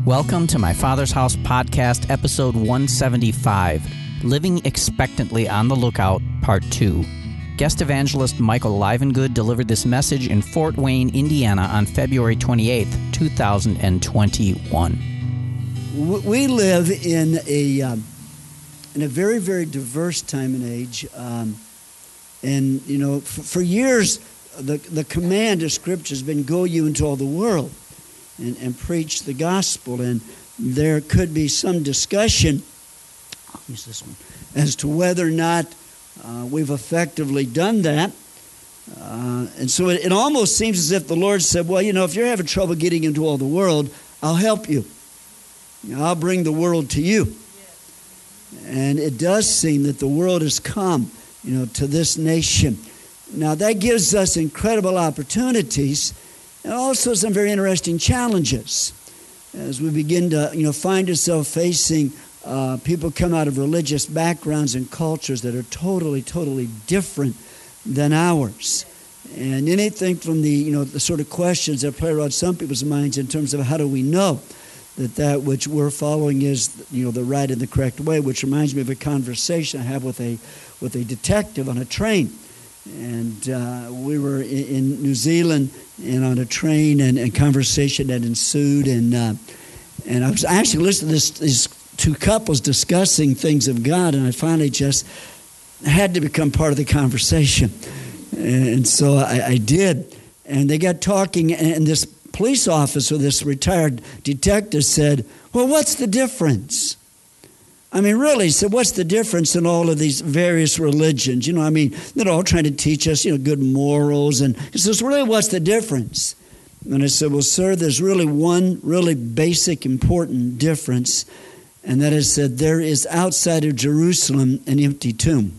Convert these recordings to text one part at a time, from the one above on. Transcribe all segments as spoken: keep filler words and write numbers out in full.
Welcome to My Father's House podcast, episode one seventy-five, Living Expectantly on the Lookout, part two. Guest evangelist Michael Livengood delivered this message in Fort Wayne, Indiana on February twenty-eighth, two thousand twenty-one. We live in a um, in a very, very diverse time and age. Um, and, you know, for, for years, the, the command of Scripture has been, go you into all the world and, and preach the gospel. And there could be some discussion, I'll use this one, as to whether or not uh, we've effectively done that. Uh, and so it, it almost seems as if the Lord said, well, you know, if you're having trouble getting into all the world, I'll help you. You know, I'll bring the world to you. Yes. And it does seem that the world has come, you know, to this nation. Now, that gives us incredible opportunities and also some very interesting challenges as we begin to, you know, find ourselves facing uh, people come out of religious backgrounds and cultures that are totally, totally different than ours. And anything from the, you know, the sort of questions that play around some people's minds in terms of how do we know that that which we're following is, you know, the right and the correct way, which reminds me of a conversation I had with a with a detective on a train. And uh, we were in, in New Zealand and on a train, and a conversation that ensued. And uh, and I was actually listening to this, these two couples discussing things of God, and I finally just had to become part of the conversation. And so I, I did. And they got talking, and this police officer, this retired detective, said, well, what's the difference? I mean, really, he said, what's the difference in all of these various religions? You know, I mean, they're all trying to teach us, you know, good morals. And he says, really, what's the difference? And I said, well, sir, there's really one really basic, important difference. And that is that there is outside of Jerusalem an empty tomb.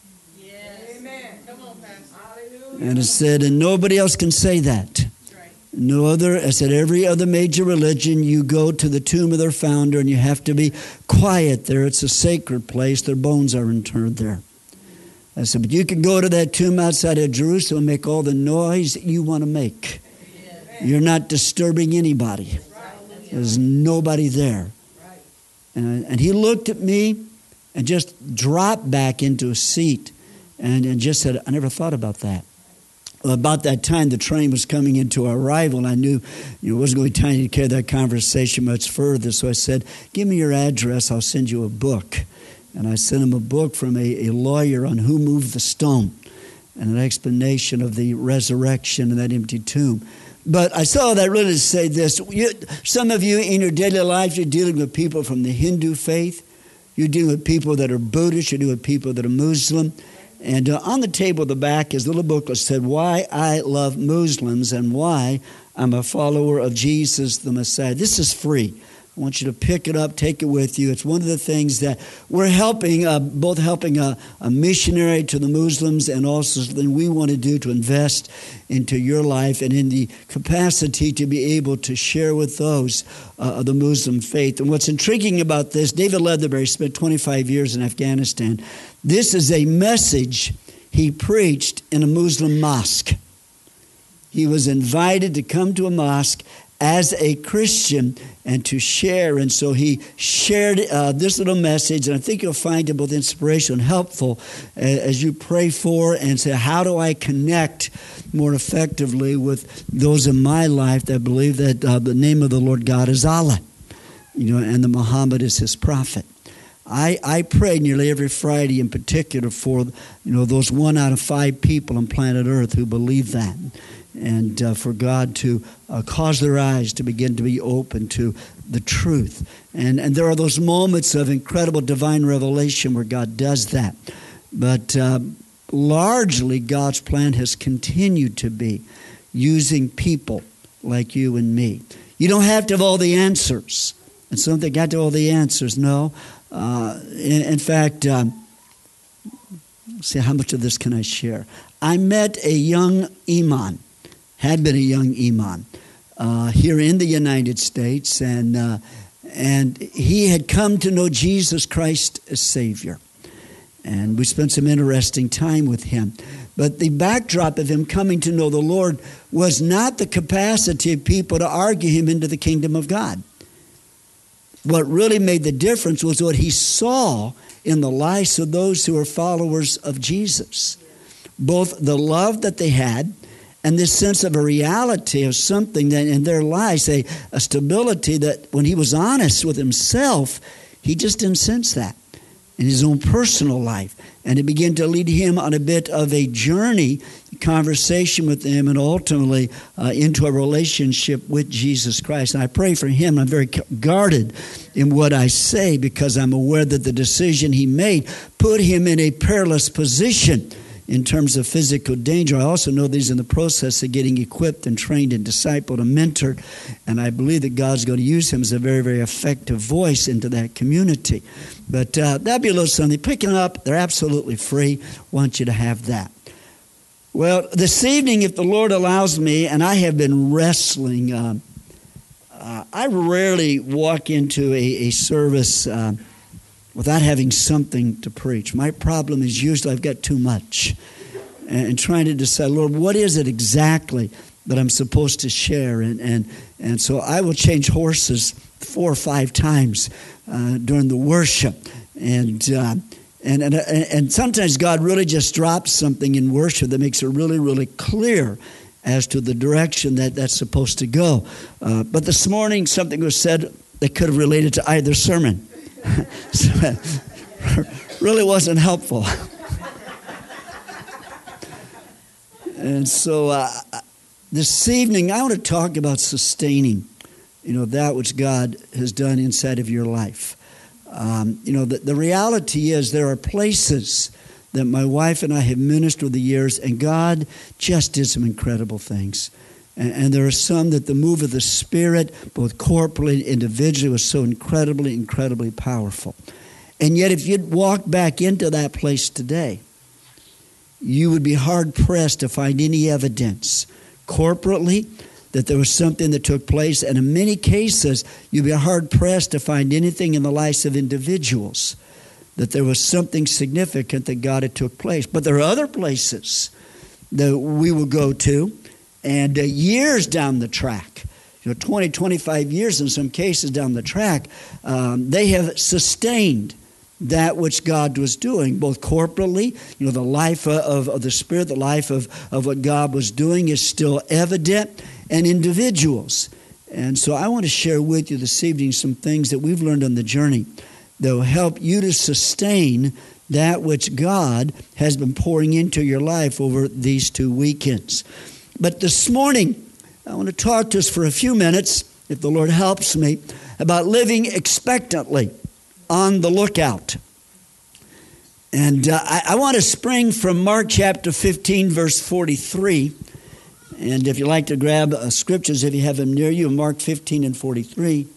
Yes. Amen. Come on, Pastor. Hallelujah. And I said, and nobody else can say that. No other, I said, every other major religion, you go to the tomb of their founder and you have to be quiet there. It's a sacred place. Their bones are interred there. I said, but you can go to that tomb outside of Jerusalem and make all the noise that you want to make. You're not disturbing anybody. There's nobody there. And, and he looked at me and just dropped back into a seat and, and just said, I never thought about that. About that time, the train was coming into our arrival, and I knew you know, it wasn't going to be time to carry that conversation much further. So I said, give me your address, I'll send you a book. And I sent him a book from a, a lawyer on who moved the stone and an explanation of the resurrection and that empty tomb. But I saw that really to say this. You, some of you in your daily life, you're dealing with people from the Hindu faith. You're dealing with people that are Buddhist. You're dealing with people that are Muslim. And uh, on the table at the back, his little booklet said, Why I Love Muslims and Why I'm a Follower of Jesus the Messiah. This is free. I want you to pick it up, take it with you. It's one of the things that we're helping, uh, both helping a, a missionary to the Muslims and also something we want to do to invest into your life and in the capacity to be able to share with those uh, of the Muslim faith. And what's intriguing about this, David Leatherbury spent twenty-five years in Afghanistan. This is a message he preached in a Muslim mosque. He was invited to come to a mosque as a Christian and to share. And so he shared uh, this little message, and I think you'll find it both inspirational and helpful uh, as you pray for and say, how do I connect more effectively with those in my life that believe that uh, the name of the Lord God is Allah, you know, and that Muhammad is his prophet. I, I pray nearly every Friday in particular for, you know, those one out of five people on planet Earth who believe that. And uh, for God to uh, cause their eyes to begin to be open to the truth. And and there are those moments of incredible divine revelation where God does that. But uh, largely God's plan has continued to be using people like you and me. You don't have to have all the answers. And some think, got to have all the answers. No. Uh, in, in fact, um, let's see, how much of this can I share? I met a young imam. Had been a young imam uh, here in the United States, and uh, and he had come to know Jesus Christ as Savior. And we spent some interesting time with him. But the backdrop of him coming to know the Lord was not the capacity of people to argue him into the kingdom of God. what really made the difference was what he saw in the lives of those who were followers of Jesus. Both the love that they had and this sense of a reality of something that in their lives, a, a stability that when he was honest with himself, he just didn't sense that in his own personal life. And it began to lead him on a bit of a journey, conversation with them, and ultimately uh, into a relationship with Jesus Christ. And I pray for him. I'm very guarded in what I say because I'm aware that the decision he made put him in a perilous position in terms of physical danger. I also know that he's in the process of getting equipped and trained and discipled and mentored. And I believe that God's going to use him as a very, very effective voice into that community. But uh, that'd be a little something. Picking up, they're absolutely free. Want you to have that. Well, this evening, if the Lord allows me, and I have been wrestling, uh, uh, I rarely walk into a, a service uh, without having something to preach. My problem is usually I've got too much. And, and trying to decide, Lord, what is it exactly that I'm supposed to share? And and, and so I will change horses four or five times uh, during the worship. And, uh, and, and, and sometimes God really just drops something in worship that makes it really, really clear as to the direction that that's supposed to go. Uh, but this morning something was said that could have related to either sermon. So, really wasn't helpful. And so uh, this evening I want to talk about sustaining, you know, that which God has done inside of your life. Um, you know, the, the reality is there are places that my wife and I have ministered over the years, and God just did some incredible things. And, and there are some that the move of the Spirit, both corporally and individually, was so incredibly, incredibly powerful. And yet if you'd walk back into that place today, you would be hard-pressed to find any evidence corporately that there was something that took place. And in many cases, you'd be hard-pressed to find anything in the lives of individuals that there was something significant that God had took place. But there are other places that we will go to, and uh, years down the track, you know, twenty, twenty-five years in some cases down the track, um, they have sustained that which God was doing, both corporately. You know, the life of, of the Spirit, the life of, of what God was doing is still evident, and individuals. And so I want to share with you this evening some things that we've learned on the journey that will help you to sustain that which God has been pouring into your life over these two weekends. But this morning, I want to talk to us for a few minutes, if the Lord helps me, about living expectantly, on the lookout. And uh, I, I want to spring from Mark chapter fifteen, verse forty-three. And if you like to grab uh, scriptures, if you have them near you, Mark fifteen and forty-three.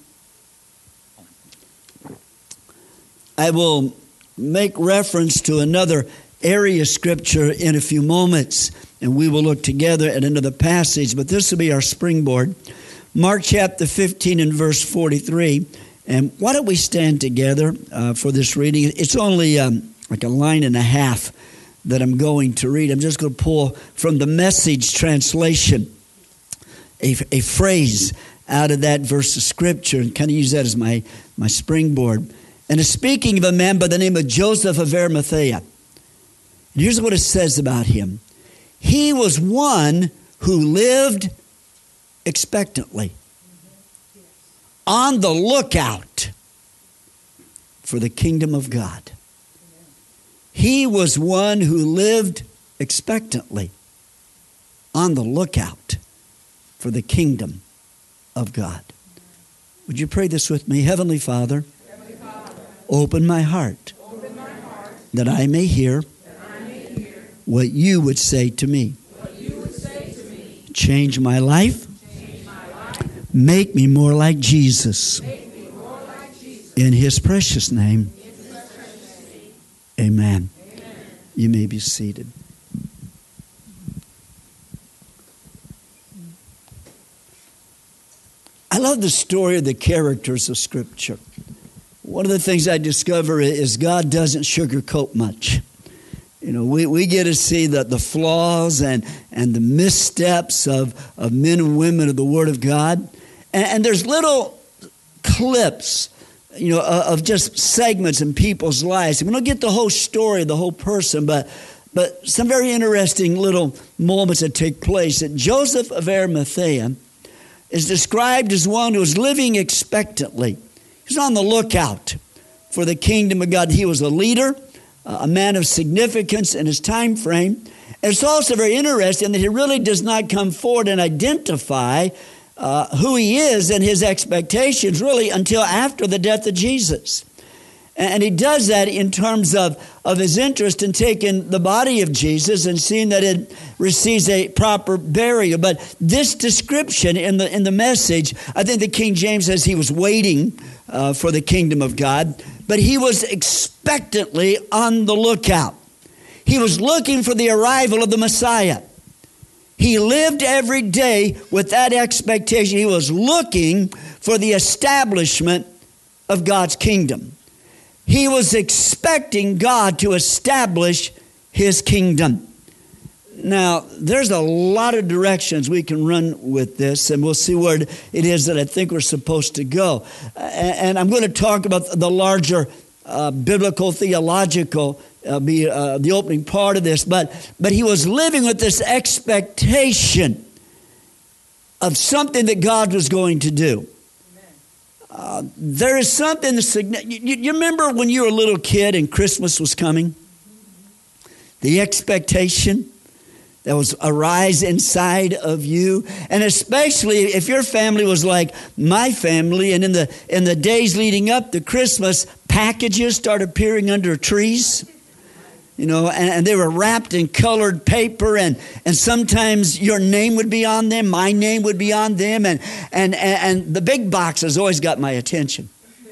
I will make reference to another area of scripture in a few moments, and we will look together at another passage, but this will be our springboard. Mark chapter fifteen and verse forty-three. And why don't we stand together uh, for this reading? It's only um, like a line and a half that I'm going to read. I'm just going to pull from the Message translation a, a phrase out of that verse of scripture and kind of use that as my, my springboard. And it's speaking of a man by the name of Joseph of Arimathea. And here's what it says about him. He was one who lived expectantly, on the lookout for the kingdom of God. He was one who lived expectantly, on the lookout for the kingdom of God. Would you pray this with me? Heavenly Father, Heavenly Father, open my heart, open my heart that I may hear, I may hear what you would say to me. What you would say to me. Change my life. Change my life. Make me more like Jesus. Make me more like Jesus. In his precious name. In his precious name. Amen. Amen. You may be seated. I love the story of the characters of Scripture. One of the things I discover is God doesn't sugarcoat much. You know, we, we get to see the, the flaws and, and the missteps of, of men and women of the Word of God. And, and there's little clips you know, of just segments in people's lives. We don't get the whole story, the whole person, but but some very interesting little moments that take place. That Joseph of Arimathea is described as one who was living expectantly. He was on the lookout for the kingdom of God. He was a leader, a man of significance in his time frame. And it's also very interesting that he really does not come forward and identify uh, who he is and his expectations really until after the death of Jesus. And he does that in terms of, of his interest in taking the body of Jesus and seeing that it receives a proper burial. But this description in the in the message, I think the King James says he was waiting uh, for the kingdom of God, but he was expectantly on the lookout. He was looking for the arrival of the Messiah. He lived every day with that expectation. He was looking for the establishment of God's kingdom. He was expecting God to establish His kingdom. Now, there's a lot of directions we can run with this, and we'll see where it is that I think we're supposed to go. And I'm going to talk about the larger uh, biblical, theological, uh, be uh, the opening part of this. But, but he was living with this expectation of something that God was going to do. Uh, there is something that's significant. You, you remember when you were a little kid and Christmas was coming? The expectation that was arise inside of you. And especially if your family was like my family, and in the in the days leading up to Christmas, packages started appearing under trees. You know, and, and they were wrapped in colored paper, and, and sometimes your name would be on them, my name would be on them, and and, and, and the big boxes always got my attention.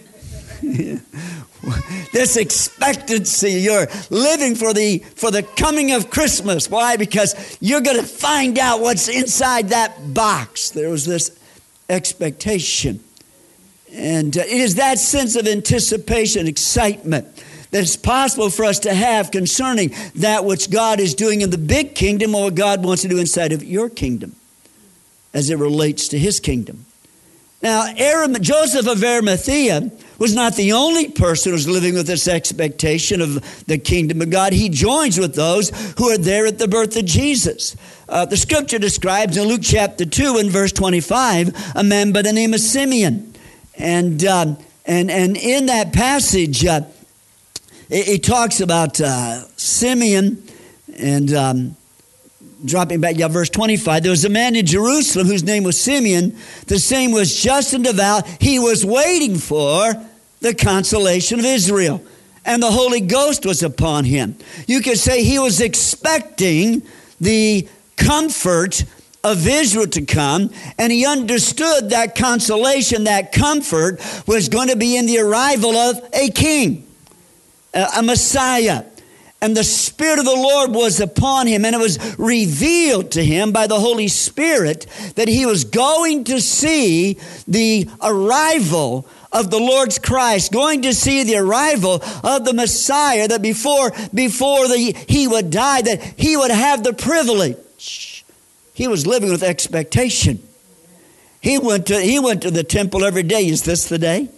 This expectancy, you're living for the for the coming of Christmas. Why? Because you're going to find out what's inside that box. There was this expectation. And uh, it is that sense of anticipation, excitement, that it's possible for us to have concerning that which God is doing in the big kingdom or what God wants to do inside of your kingdom as it relates to His kingdom. Now, Joseph of Arimathea was not the only person who was living with this expectation of the kingdom of God. He joins with those who are there at the birth of Jesus. Uh, the scripture describes in Luke chapter two and verse twenty-five a man by the name of Simeon. And, uh, and, and in that passage, uh, He talks about uh, Simeon, and um, dropping back, yeah, verse twenty-five. There was a man in Jerusalem whose name was Simeon. The same was just and devout. He was waiting for the consolation of Israel, and the Holy Ghost was upon him. You could say he was expecting the comfort of Israel to come, and he understood that consolation, that comfort, was going to be in the arrival of a king, a Messiah. And the Spirit of the Lord was upon him, and it was revealed to him by the Holy Spirit that he was going to see the arrival of the Lord's Christ, going to see the arrival of the Messiah, that before, before the, he would die, that he would have the privilege. He was living with expectation. He went to, he went to the temple every day. Is this the day?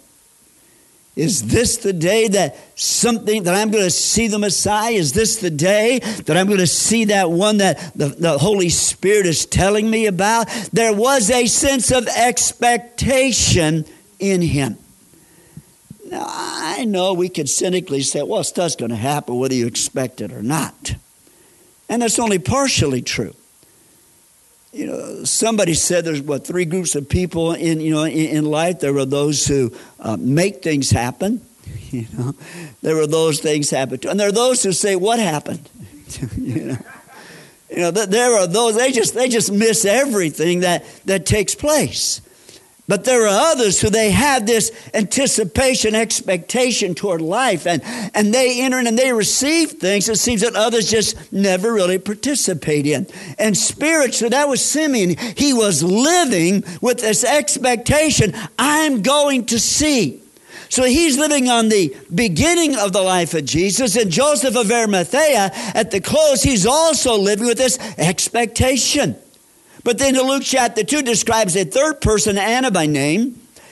Is this the day that something, that I'm going to see the Messiah? Is this the day that I'm going to see that one that the, the Holy Spirit is telling me about? There was a sense of expectation in him. Now, I know we could cynically say, well, stuff's going to happen whether you expect it or not. And that's only partially true. You know, somebody said there's, what, three groups of people in, you know, in, in life. There are those who uh, make things happen. You know, there are those things happen too. And there are those who say, what happened? you know, you know, there are those, they just, they just miss everything that, that takes place. But there are others who they have this anticipation, expectation toward life, and, and they enter in and they receive things it seems that others just never really participate in. And spiritually, that was Simeon. He was living with this expectation, I'm going to see. So he's living on the beginning of the life of Jesus, and Joseph of Arimathea, at the close, he's also living with this expectation. But then Luke chapter two describes a third person, Anna by name,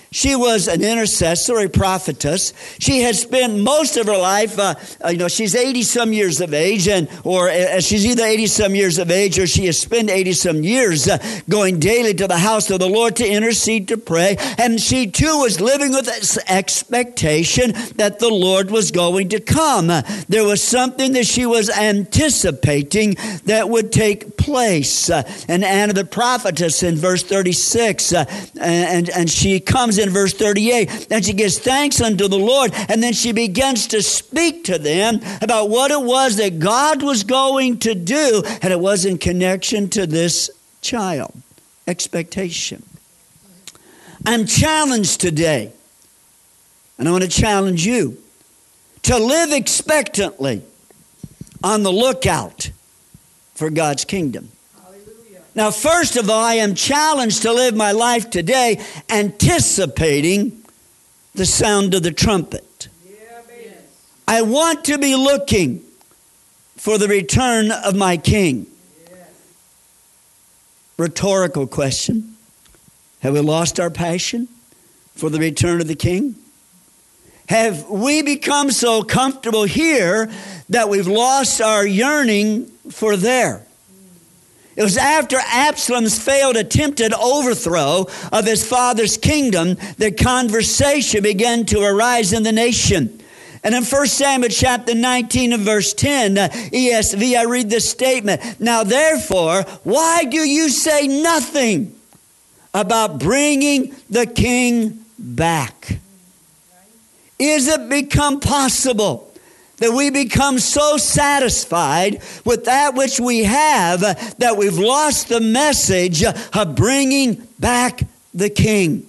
She was an intercessor, a prophetess. She had spent most of her life, uh, uh, you know, she's eighty-some years of age, and or uh, she's either eighty-some years of age or she has spent eighty-some years uh, going daily to the house of the Lord to intercede, to pray. And she, too, was living with this expectation that the Lord was going to come. Uh, there was something that she was anticipating that would take place. Uh, and Anna the prophetess in verse thirty-six, uh, and, and she comes in verse thirty-eight, and she gives thanks unto the Lord, and then she begins to speak to them about what it was that God was going to do, and it was in connection to this child. Expectation. I'm challenged today, and I want to challenge you to live expectantly on the lookout for God's kingdom. Now, first of all, I am challenged to live my life today anticipating the sound of the trumpet. Yeah, I want to be looking for the return of my King. Yeah. Rhetorical question. Have we lost our passion for the return of the King? Have we become so comfortable here that we've lost our yearning for there? It was after Absalom's failed attempted overthrow of his father's kingdom that conversation began to arise in the nation. And in First Samuel chapter nineteen and verse ten, uh, E S V, I read this statement. Now therefore, why do you say nothing about bringing the king back? Is it become possible that we become so satisfied with that which we have uh, that we've lost the message uh, of bringing back the King?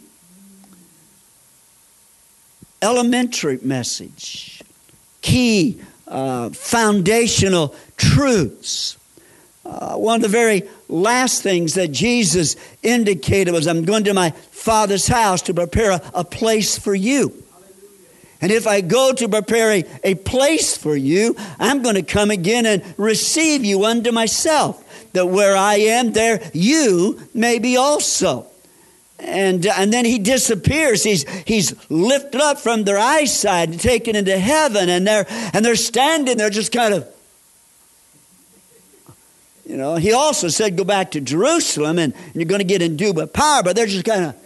Elementary message, key, uh, foundational truths. Uh, one of the very last things that Jesus indicated was, I'm going to my Father's house to prepare a, a place for you. And if I go to prepare a, a place for you, I'm going to come again and receive you unto myself, that where I am, there you may be also. And and then he disappears. He's he's lifted up from their eyesight and taken into heaven, and they're and they're standing there just kind of, you know. He also said, go back to Jerusalem, and, and you're going to get endued with power. But they're just kind of,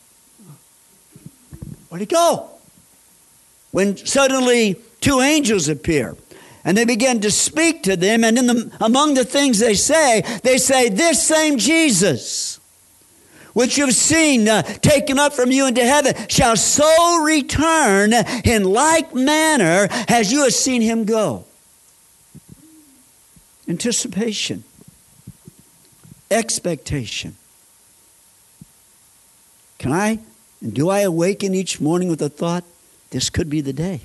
where'd he go? When suddenly two angels appear, and they begin to speak to them, and in the, among the things they say, they say, this same Jesus, which you've seen uh, taken up from you into heaven, shall so return in like manner as you have seen him go. Anticipation. Expectation. Can I, and do I awaken each morning with a thought, this could be the day?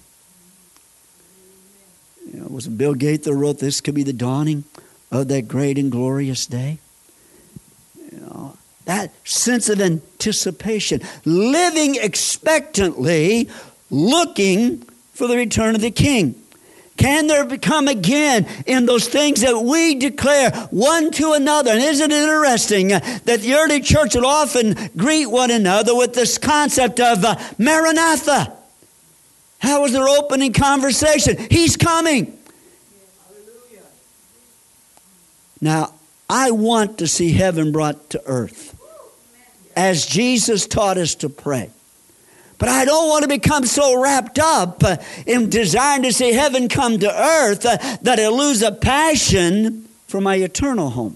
You know, it was Bill Gates that wrote, this could be the dawning of that great and glorious day. You know, that sense of anticipation, living expectantly, looking for the return of the King. Can there come again in those things that we declare one to another? And isn't it interesting that the early church would often greet one another with this concept of uh, Maranatha? How was their opening conversation? He's coming. Now, I want to see heaven brought to earth as Jesus taught us to pray. But I don't want to become so wrapped up uh, in desiring to see heaven come to earth uh, that I lose a passion for my eternal home.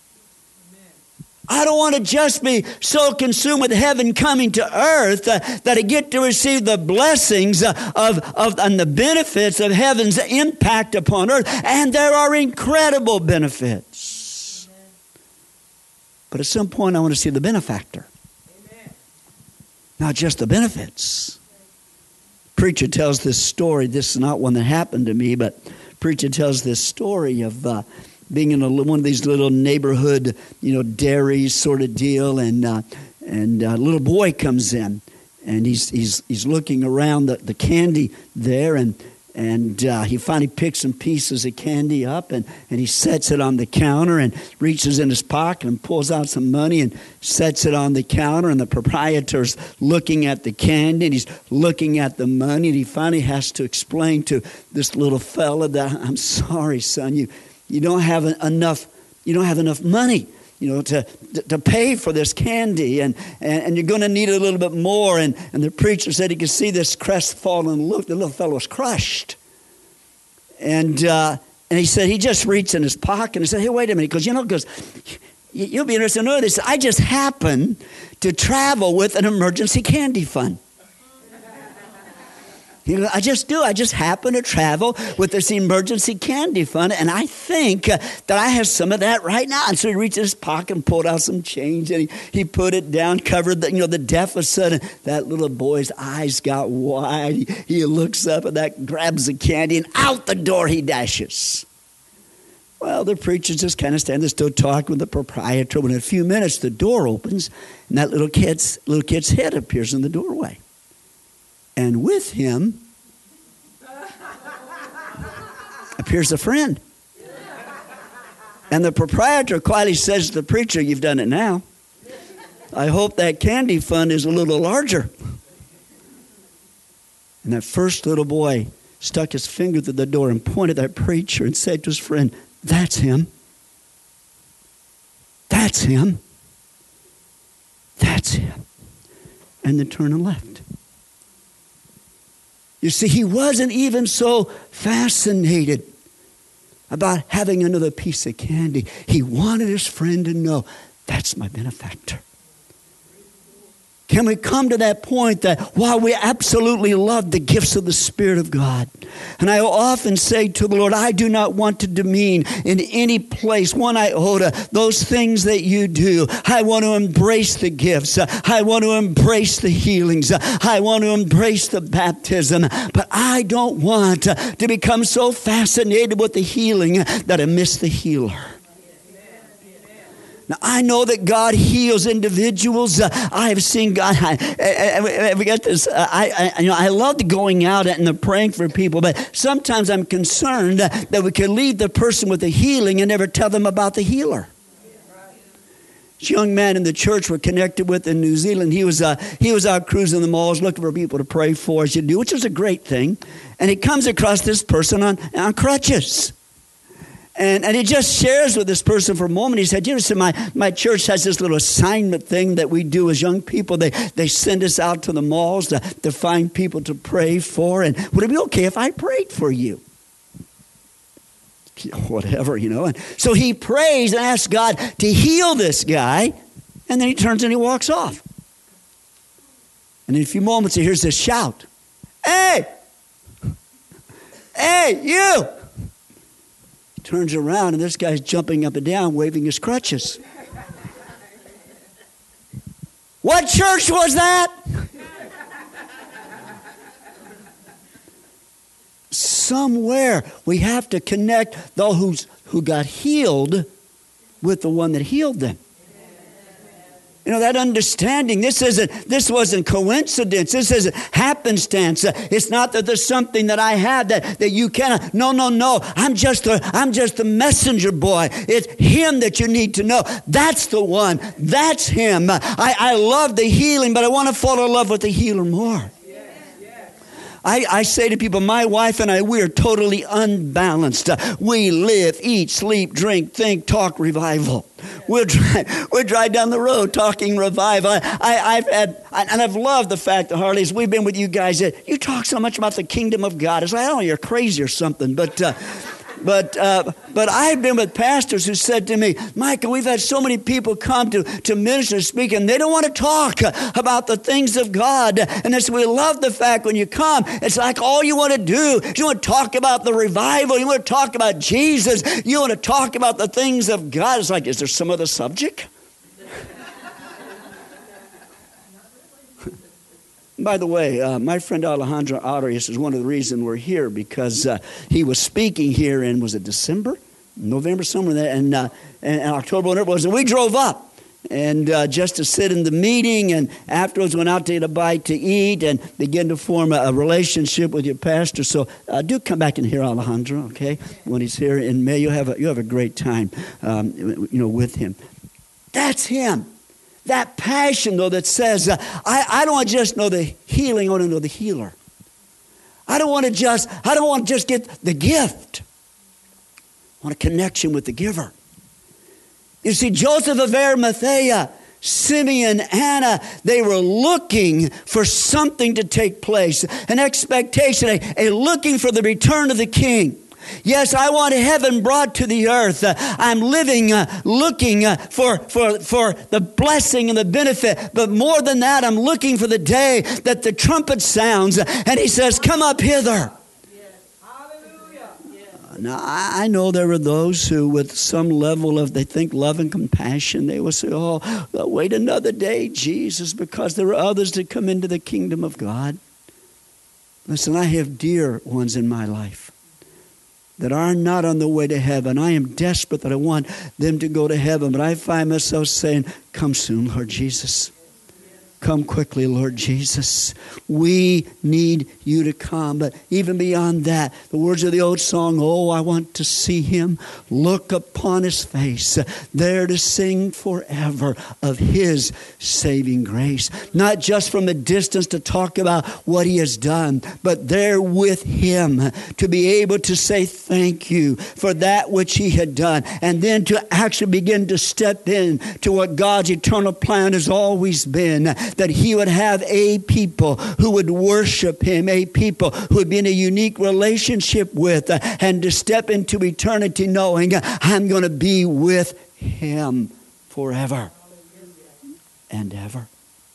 I don't want to just be so consumed with heaven coming to earth uh, that I get to receive the blessings uh, of, of and the benefits of heaven's impact upon earth. And there are incredible benefits. Amen. But at some point I want to see the benefactor. Amen. Not just the benefits. Preacher tells this story. This is not one that happened to me, but preacher tells this story of Uh, being in a, one of these little neighborhood, you know, dairies sort of deal, and uh, and a little boy comes in, and he's he's he's looking around the, the candy there, and And uh, he finally picks some pieces of candy up, and, and he sets it on the counter and reaches in his pocket and pulls out some money and sets it on the counter. And the proprietor's looking at the candy, and he's looking at the money. And he finally has to explain to this little fella that, I'm sorry, son, you, you don't have enough, you don't have enough money, you know, to, to pay for this candy, and, and, and you're going to need a little bit more. And, and the preacher said he could see this crestfallen look. The little fellow was crushed. And uh, and he said he just reached in his pocket and said, hey, wait a minute. He goes, you know, because you'll be interested to know this. I just happened to travel with an emergency candy fund. You know, I just do. I just happen to travel with this emergency candy fund, and I think uh, that I have some of that right now. And so he reached in his pocket and pulled out some change, and he, he put it down, covered the, you know, the deficit. And that little boy's eyes got wide. He, he looks up and that grabs the candy, and out the door he dashes. Well, the preacher's just kind of standing there still talking with the proprietor. When in a few minutes the door opens, and that little kid's little kid's head appears in the doorway. And with him appears a friend. And the proprietor quietly says to the preacher, you've done it now. I hope that candy fund is a little larger. And that first little boy stuck his finger through the door and pointed at that preacher and said to his friend, that's him. That's him. That's him. And then turned and left. You see, he wasn't even so fascinated about having another piece of candy. He wanted his friend to know, that's my benefactor. Can we come to that point that while we absolutely love the gifts of the Spirit of God, and I often say to the Lord, I do not want to demean in any place, one iota, those things that you do. I want to embrace the gifts. I want to embrace the healings. I want to embrace the baptism. But I don't want to become so fascinated with the healing that I miss the healer. Now, I know that God heals individuals. Uh, I have seen God. I, I, I, I get this. Uh, I, I, you know, I love going out and the praying for people, but sometimes I'm concerned uh, that we could leave the person with the healing and never tell them about the healer. This young man in the church we're connected with in New Zealand, he was uh, he was out cruising the malls looking for people to pray for, as you do, which is a great thing. And he comes across this person on, on crutches. And, and he just shares with this person for a moment. He said, you know, so my, my church has this little assignment thing that we do as young people. They they send us out to the malls to, to find people to pray for. And would it be okay if I prayed for you? Whatever, you know. And so he prays and asks God to heal this guy. And then he turns and he walks off. And in a few moments he hears this shout. Hey! Hey, you! Turns around and this guy's jumping up and down, waving his crutches. What church was that? Somewhere we have to connect those who got healed with the one that healed them. You know, that understanding, this isn't, this wasn't coincidence. This isn't happenstance. It's not that there's something that I have that, that you cannot. No, no, no. I'm just a, I'm just a messenger boy. It's him that you need to know. That's the one. That's him. I, I love the healing, but I want to fall in love with the healer more. I, I say to people, my wife and I, we are totally unbalanced. Uh, we live, eat, sleep, drink, think, talk revival. We'll drive, we'll drive down the road talking revival. I, I, I've had, and I've loved the fact that Harley's, we've been with you guys, that you talk so much about the kingdom of God. It's like, I don't know, you're crazy or something, but... Uh, But uh, but I've been with pastors who said to me, Michael, we've had so many people come to, to minister, speak, and they don't want to talk about the things of God. And as we love the fact when you come, it's like all you want to do is you want to talk about the revival. You want to talk about Jesus. You want to talk about the things of God. It's like, is there some other subject? By the way, uh, my friend Alejandro Arias is one of the reasons we're here, because uh, he was speaking here in, was it December? November, somewhere there, and, uh, and, and October, whatever it was. And we drove up. and uh, just to sit in the meeting, and afterwards went out to get a bite to eat and begin to form a, a relationship with your pastor. So uh, do come back and hear Alejandro, okay? When he's here in May, you'll have a, you'll have a great time, um, you know, with him. That's him. That passion, though, that says, uh, I, I don't want to just know the healing, I want to know the healer. I don't want to just, I don't want to just get the gift. I want a connection with the giver. You see, Joseph of Arimathea, Simeon, Anna, they were looking for something to take place, an expectation, a, a looking for the return of the king. Yes, I want heaven brought to the earth. Uh, I'm living, uh, looking uh, for, for, for the blessing and the benefit. But more than that, I'm looking for the day that the trumpet sounds and he says, come up hither. Now, I know there are those who, with some level of, they think, love and compassion, they will say, oh, wait another day, Jesus, because there are others that come into the kingdom of God. Listen, I have dear ones in my life that are not on the way to heaven. I am desperate that I want them to go to heaven, but I find myself saying, come soon, Lord Jesus. Come quickly, Lord Jesus. We need you to come. But even beyond that, the words of the old song, oh, I want to see him, look upon his face, there to sing forever of his saving grace. Not just from a distance to talk about what he has done, but there with him to be able to say thank you for that which he had done. And then to actually begin to step in to what God's eternal plan has always been, that he would have a people who would worship him, a people who would be in a unique relationship with, uh, and to step into eternity knowing uh, I'm going to be with him forever and ever.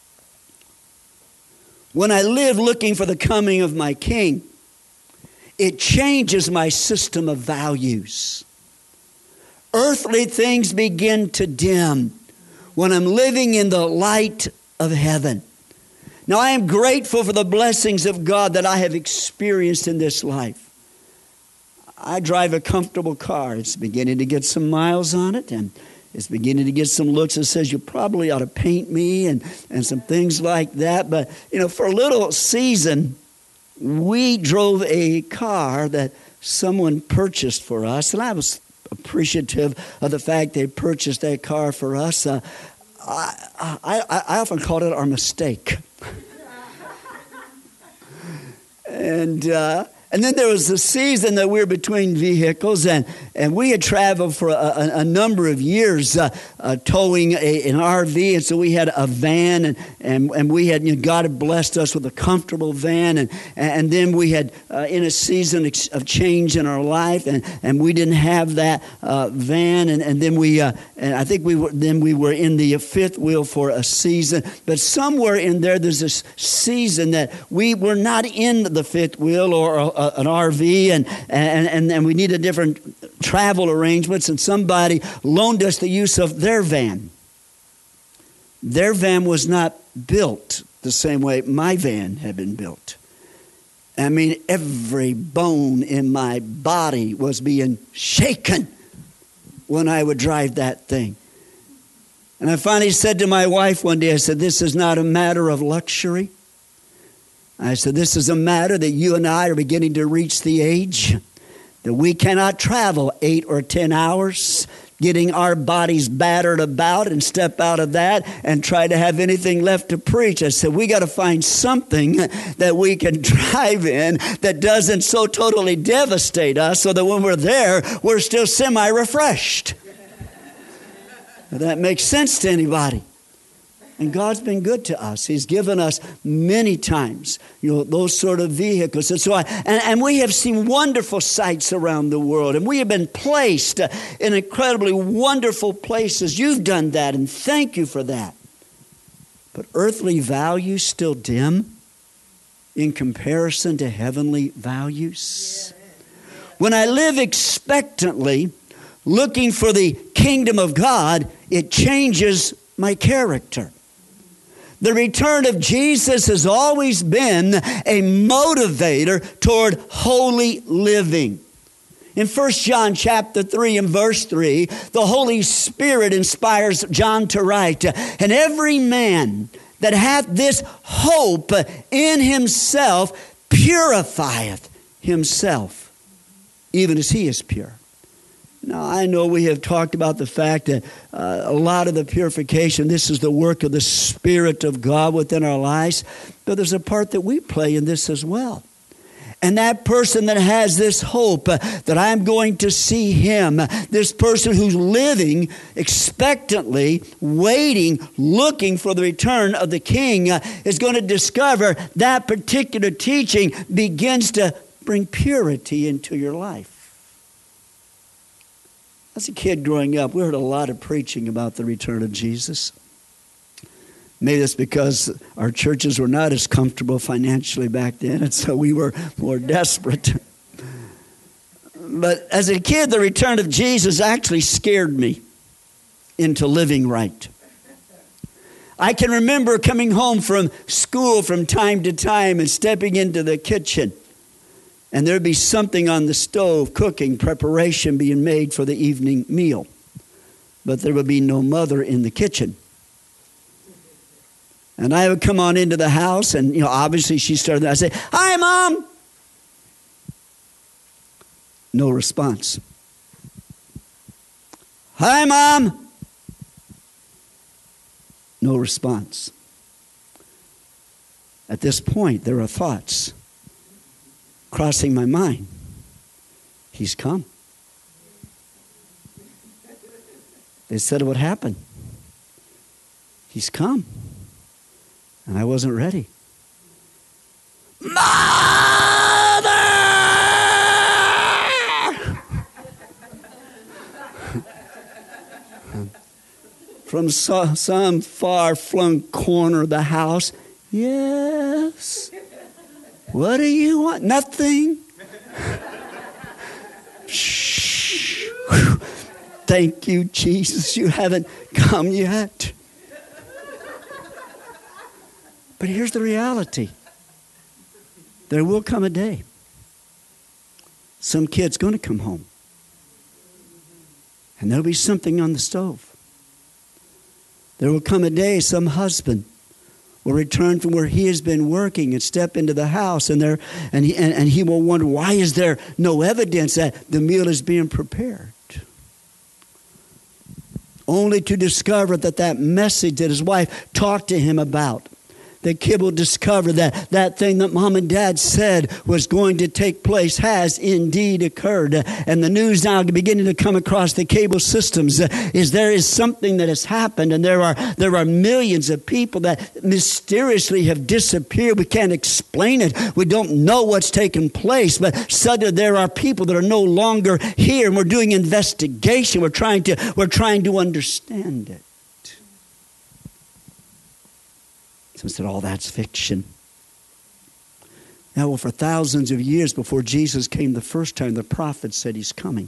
When I live looking for the coming of my King, it changes my system of values. Earthly things begin to dim when I'm living in the light of heaven. Now, I am grateful for the blessings of God that I have experienced in this life. I drive a comfortable car. It's beginning to get some miles on it, and it's beginning to get some looks that says you probably ought to paint me and, and some things like that. But, you know, for a little season, we drove a car that someone purchased for us, and I was appreciative of the fact they purchased that car for us. Uh, I, I, I often called it our mistake. and uh, and then there was a season that we were between vehicles, and, and we had traveled for a, a, a number of years uh, uh, towing a, an R V, and so we had a van, and and, and we had, you know, God had blessed us with a comfortable van, and and then we had uh, in a season of change in our life, and, and we didn't have that uh, van, and, and then we uh, and I think we were then we were in the fifth wheel for a season, but somewhere in there there's this season that we were not in the fifth wheel or a, an R V, and, and, and, and we needed different travel arrangements, and somebody loaned us the use of their van. Their van was not built the same way my van had been built. I mean, every bone in my body was being shaken when I would drive that thing. And I finally said to my wife one day, I said, this is not a matter of luxury. I said, this is a matter that you and I are beginning to reach the age that we cannot travel eight or ten hours getting our bodies battered about and step out of that and try to have anything left to preach. I said, we got to find something that we can drive in that doesn't so totally devastate us so that when we're there, we're still semi-refreshed. If that makes sense to anybody. And God's been good to us. He's given us many times, you know, those sort of vehicles. And so I, and, and we have seen wonderful sights around the world. And we have been placed in incredibly wonderful places. You've done that, and thank you for that. But earthly values still dim in comparison to heavenly values. When I live expectantly, looking for the kingdom of God, it changes my character. The return of Jesus has always been a motivator toward holy living. In First John chapter three and verse three, the Holy Spirit inspires John to write, and every man that hath this hope in himself purifieth himself, even as he is pure. Now, I know we have talked about the fact that uh, a lot of the purification, this is the work of the Spirit of God within our lives, but there's a part that we play in this as well. And that person that has this hope uh, that I'm going to see him, this person who's living expectantly, waiting, looking for the return of the King, uh, is going to discover that particular teaching begins to bring purity into your life. As a kid growing up, we heard a lot of preaching about the return of Jesus. Maybe that's because our churches were not as comfortable financially back then, and so we were more desperate. But as a kid, the return of Jesus actually scared me into living right. I can remember coming home from school from time to time and stepping into the kitchen, and there'd be something on the stove, cooking, preparation being made for the evening meal. But there would be no mother in the kitchen. And I would come on into the house, and, you know, obviously she started, I'd say, "Hi, Mom." No response. "Hi, Mom." No response. At this point, there are thoughts crossing my mind. He's come. They said it would happen. He's come. And I wasn't ready. Mother! From so, some far-flung corner of the house, "Yes. What do you want?" "Nothing." Shh. "Thank you, Jesus. You haven't come yet." But here's the reality. There will come a day. Some kid's going to come home. And there'll be something on the stove. There will come a day some husband will return from where he has been working and step into the house, and there and he and, and he will wonder, why is there no evidence that the meal is being prepared? Only to discover that that message that his wife talked to him about, the kid will discover that that thing that mom and dad said was going to take place has indeed occurred. And the news now beginning to come across the cable systems is there is something that has happened, and there are there are millions of people that mysteriously have disappeared. We can't explain it. We don't know what's taken place, but suddenly there are people that are no longer here, and we're doing investigation. We're trying to we're trying to understand it. Some said, "Oh, that's fiction." Now, well, for thousands of years before Jesus came the first time, the prophets said he's coming.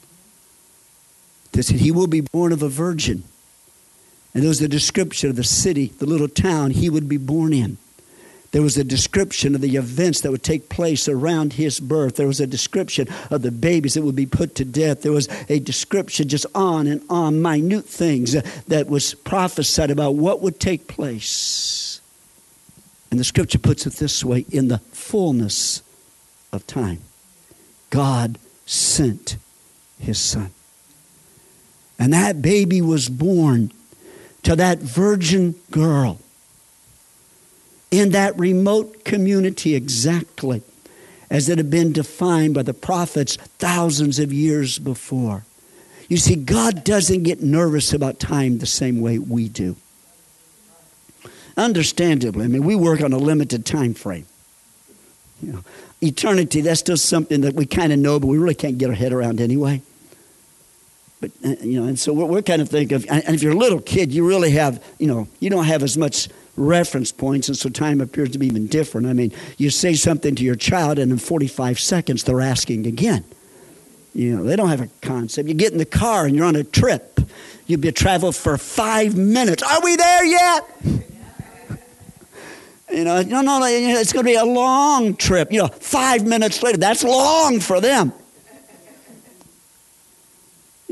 They said he will be born of a virgin. And there was a description of the city, the little town he would be born in. There was a description of the events that would take place around his birth. There was a description of the babies that would be put to death. There was a description just on and on, minute things that was prophesied about what would take place. And the scripture puts it this way: in the fullness of time, God sent his son. And that baby was born to that virgin girl in that remote community exactly as it had been defined by the prophets thousands of years before. You see, God doesn't get nervous about time the same way we do. Understandably, I mean, we work on a limited time frame. You know, eternity, that's still something that we kind of know, but we really can't get our head around anyway. But, uh, you know, and so we're, we're kind of thinking of, and if you're a little kid, you really have, you know, you don't have as much reference points, and so time appears to be even different. I mean, you say something to your child, and in forty-five seconds, they're asking again. You know, they don't have a concept. You get in the car, and you're on a trip. You'll be traveled for five minutes. Are we there yet? You know, no, no, it's going to be a long trip. You know, five minutes later, that's long for them.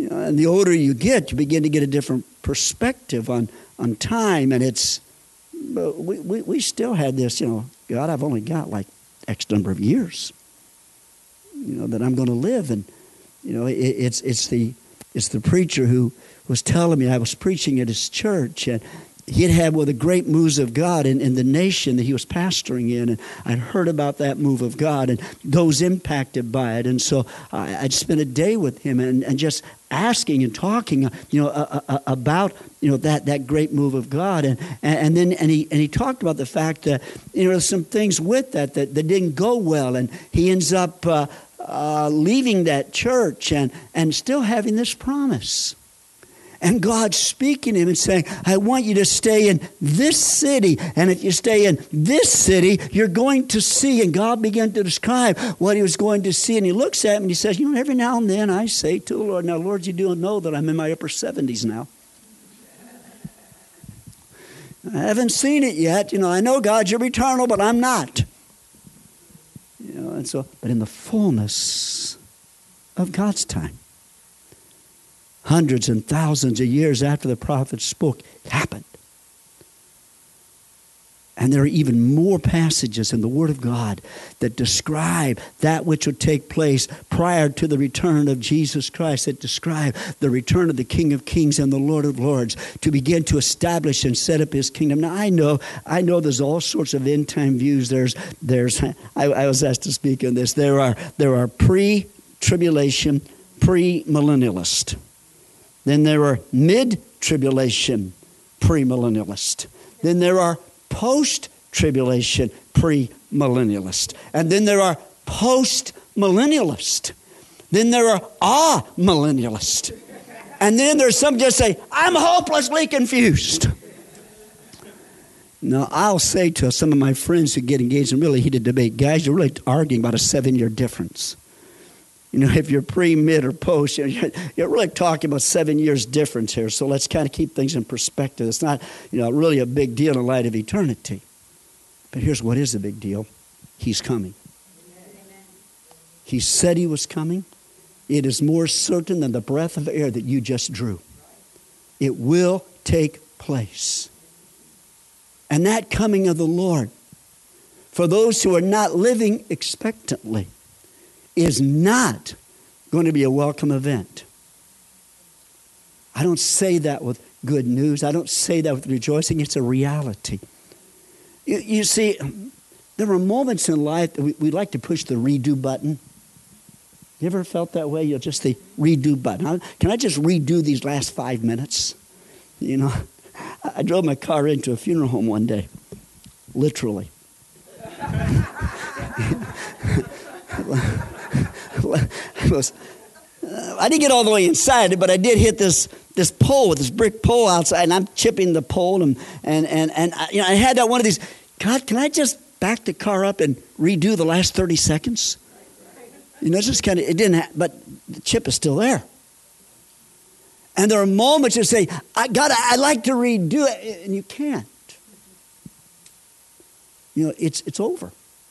You know, and the older you get, you begin to get a different perspective on, on time. And it's, but we, we, we still had this, you know, God, I've only got like X number of years, you know, that I'm going to live. And, you know, it, it's, it's the, it's the preacher who was telling me, I was preaching at his church, and he had had one of the great moves of God in, in the nation that he was pastoring in, and I'd heard about that move of God and those impacted by it. And so I, I'd spent a day with him and, and just asking and talking, you know, uh, uh, about, you know, that, that great move of God. And, and, and then and he and he talked about the fact that, you know, there's some things with that that, that didn't go well, and he ends up uh, uh, leaving that church and, and still having this promise. And God speaking to him and saying, I want you to stay in this city. And if you stay in this city, you're going to see. And God began to describe what he was going to see. And he looks at him and he says, you know, every now and then I say to the Lord, now, Lord, you do know that I'm in my upper seventies now. I haven't seen it yet. You know, I know, God, you're eternal, but I'm not. You know, and so, but in the fullness of God's time, hundreds and thousands of years after the prophet spoke, it happened. And there are even more passages in the Word of God that describe that which would take place prior to the return of Jesus Christ, that describe the return of the King of Kings and the Lord of Lords to begin to establish and set up his kingdom. Now, I know, I know there's all sorts of end-time views. There's, there's. I, I was asked to speak on this. There are, there are pre-tribulation, pre-millennialist. Then there are mid-tribulation premillennialist. Then there are post-tribulation premillennialist. And then there are post-millennialist. Then there are ah-millennialist. And then there's some just say, I'm hopelessly confused. Now, I'll say to some of my friends who get engaged in really heated debate, guys, you're really arguing about a seven-year difference. You know, if you're pre, mid, or post, you're, you're really talking about seven years difference here. So let's kind of keep things in perspective. It's not, you know, really a big deal in light of eternity. But here's what is a big deal. He's coming. He said he was coming. It is more certain than the breath of air that you just drew. It will take place. And that coming of the Lord, for those who are not living expectantly, is not going to be a welcome event. I don't say that with good news. I don't say that with rejoicing. It's a reality. You, you see, there are moments in life that we, we like to push the redo button. You ever felt that way? You're just the redo button. Can I just redo these last five minutes? You know, I drove my car into a funeral home one day. Literally. I, was, uh, I didn't get all the way inside it, but I did hit this this pole with this brick pole outside, and I'm chipping the pole, and and and, and I, you know, I had that one of these. God, can I just back the car up and redo the last thirty seconds? You know, it's just kind of it didn't, ha- but the chip is still there. And there are moments you say, I, God, I, I'd like to redo it, and you can't. You know, it's it's over.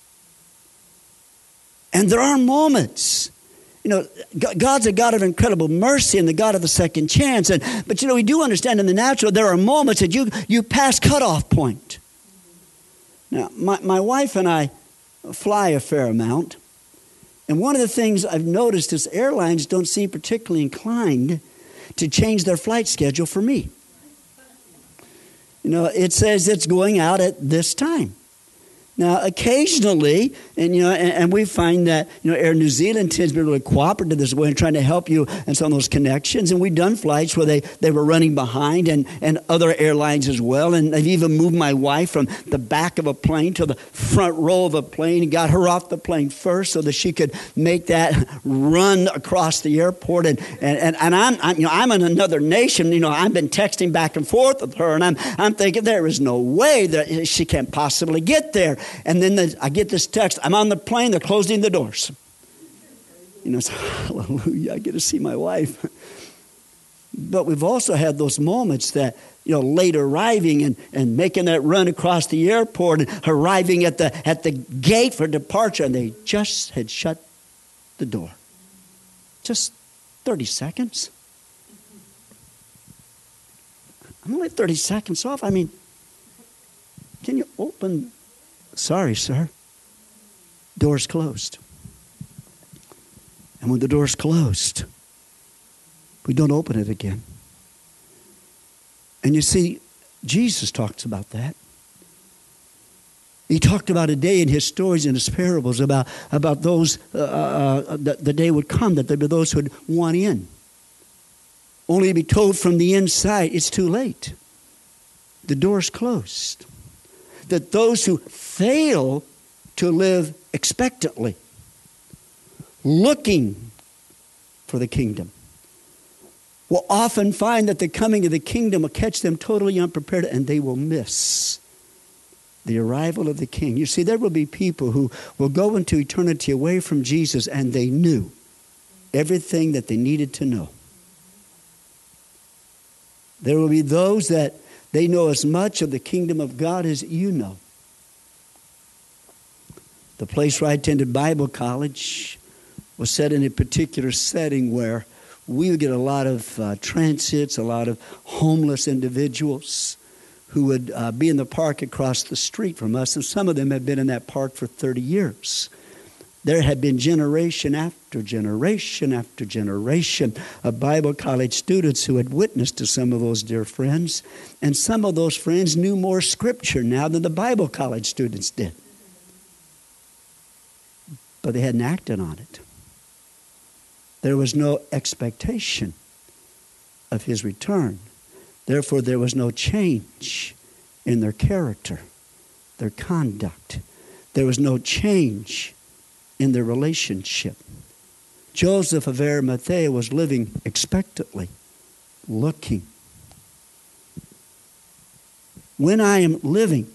And there are moments, you know, God's a God of incredible mercy and the God of the second chance. And but, you know, we do understand in the natural there are moments that you, you pass cutoff point. Now, my, my wife and I fly a fair amount. And one of the things I've noticed is airlines don't seem particularly inclined to change their flight schedule for me. You know, it says it's going out at this time. Now, occasionally, and you know, and, and we find that you know, Air New Zealand tends to be really cooperative this way and trying to help you in some of those connections. And we've done flights where they, they were running behind, and, and other airlines as well. And they've even moved my wife from the back of a plane to the front row of a plane and got her off the plane first so that she could make that run across the airport. And and, and, and I'm, I'm you know I'm in another nation. You know, I've been texting back and forth with her, and I'm I'm thinking there is no way that she can't possibly get there. And then the, I get this text, I'm on the plane, they're closing the doors. You know, it's hallelujah, I get to see my wife. But we've also had those moments that, you know, late arriving and, and making that run across the airport and arriving at the at the gate for departure, and they just had shut the door. Just thirty seconds. I'm only thirty seconds off. I mean, can you open? Sorry, sir. Door's closed. And when the door's closed, we don't open it again. And you see, Jesus talks about that. He talked about a day in his stories and his parables about, about those, uh, uh, the, the day would come that there would be those who would want in. Only to be told from the inside, it's too late. The door's closed. That those who fail to live expectantly, looking for the kingdom, will often find that the coming of the kingdom will catch them totally unprepared and they will miss the arrival of the king. You see, there will be people who will go into eternity away from Jesus and they knew everything that they needed to know. There will be those that they know as much of the kingdom of God as you know. The place where I attended Bible college was set in a particular setting where we would get a lot of uh, transits, a lot of homeless individuals who would uh, be in the park across the street from us, and some of them had been in that park for thirty years. There had been generation after generation after generation of Bible college students who had witnessed to some of those dear friends, and some of those friends knew more scripture now than the Bible college students did. But they hadn't acted on it. There was no expectation of his return. Therefore, there was no change in their character, their conduct. There was no change in their relationship. Joseph of Arimathea was living expectantly, looking. When I am living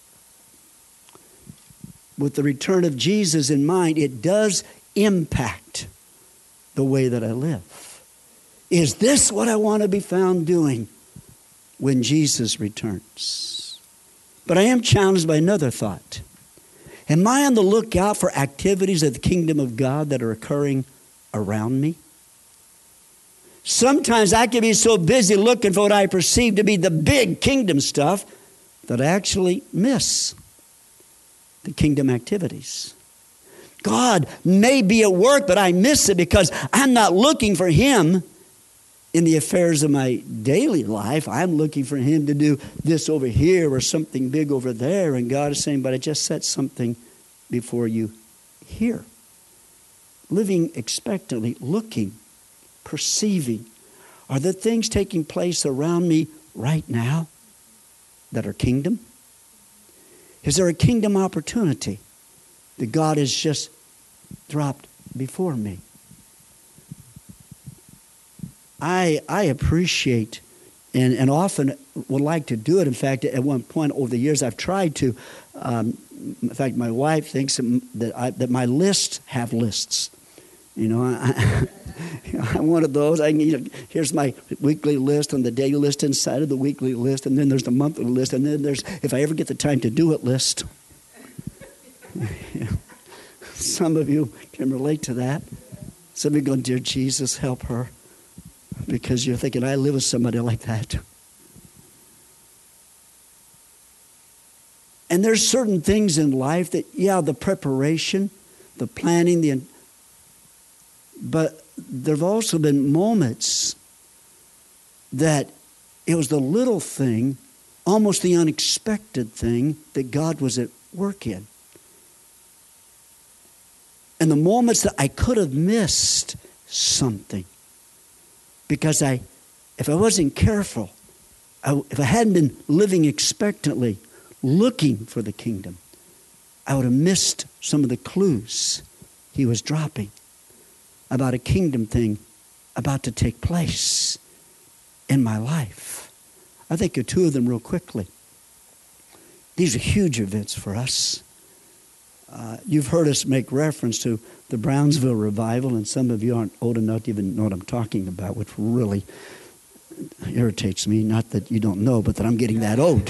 with the return of Jesus in mind, it does impact the way that I live. Is this what I want to be found doing when Jesus returns? But I am challenged by another thought. Am I on the lookout for activities of the kingdom of God that are occurring around me? Sometimes I can be so busy looking for what I perceive to be the big kingdom stuff that I actually miss the kingdom activities. God may be at work, but I miss it because I'm not looking for Him in the affairs of my daily life. I'm looking for Him to do this over here or something big over there. And God is saying, but I just set something before you here. Living expectantly, looking, perceiving. Are there things taking place around me right now that are kingdom? Is there a kingdom opportunity that God has just dropped before me? I I appreciate and, and often would like to do it. In fact, at one point over the years, I've tried to. Um, in fact, my wife thinks that I, that my lists have lists. You know, I, I'm one of those. I you know, here's my weekly list and the daily list inside of the weekly list, and then there's the monthly list, and then there's if I ever get the time to do it list. Yeah. Some of you can relate to that. Some of you going, dear Jesus, help her. Because you're thinking, I live with somebody like that. And there's certain things in life that, yeah, the preparation, the planning, the but there have also been moments that it was the little thing, almost the unexpected thing that God was at work in. And the moments that I could have missed something. Because I, if I wasn't careful, I, if I hadn't been living expectantly, looking for the kingdom, I would have missed some of the clues He was dropping about a kingdom thing about to take place in my life. I think of two of them real quickly. These are huge events for us. Uh, you've heard us make reference to the Brownsville revival, and some of you aren't old enough to even know what I'm talking about, which really irritates me. Not that you don't know, but that I'm getting that old.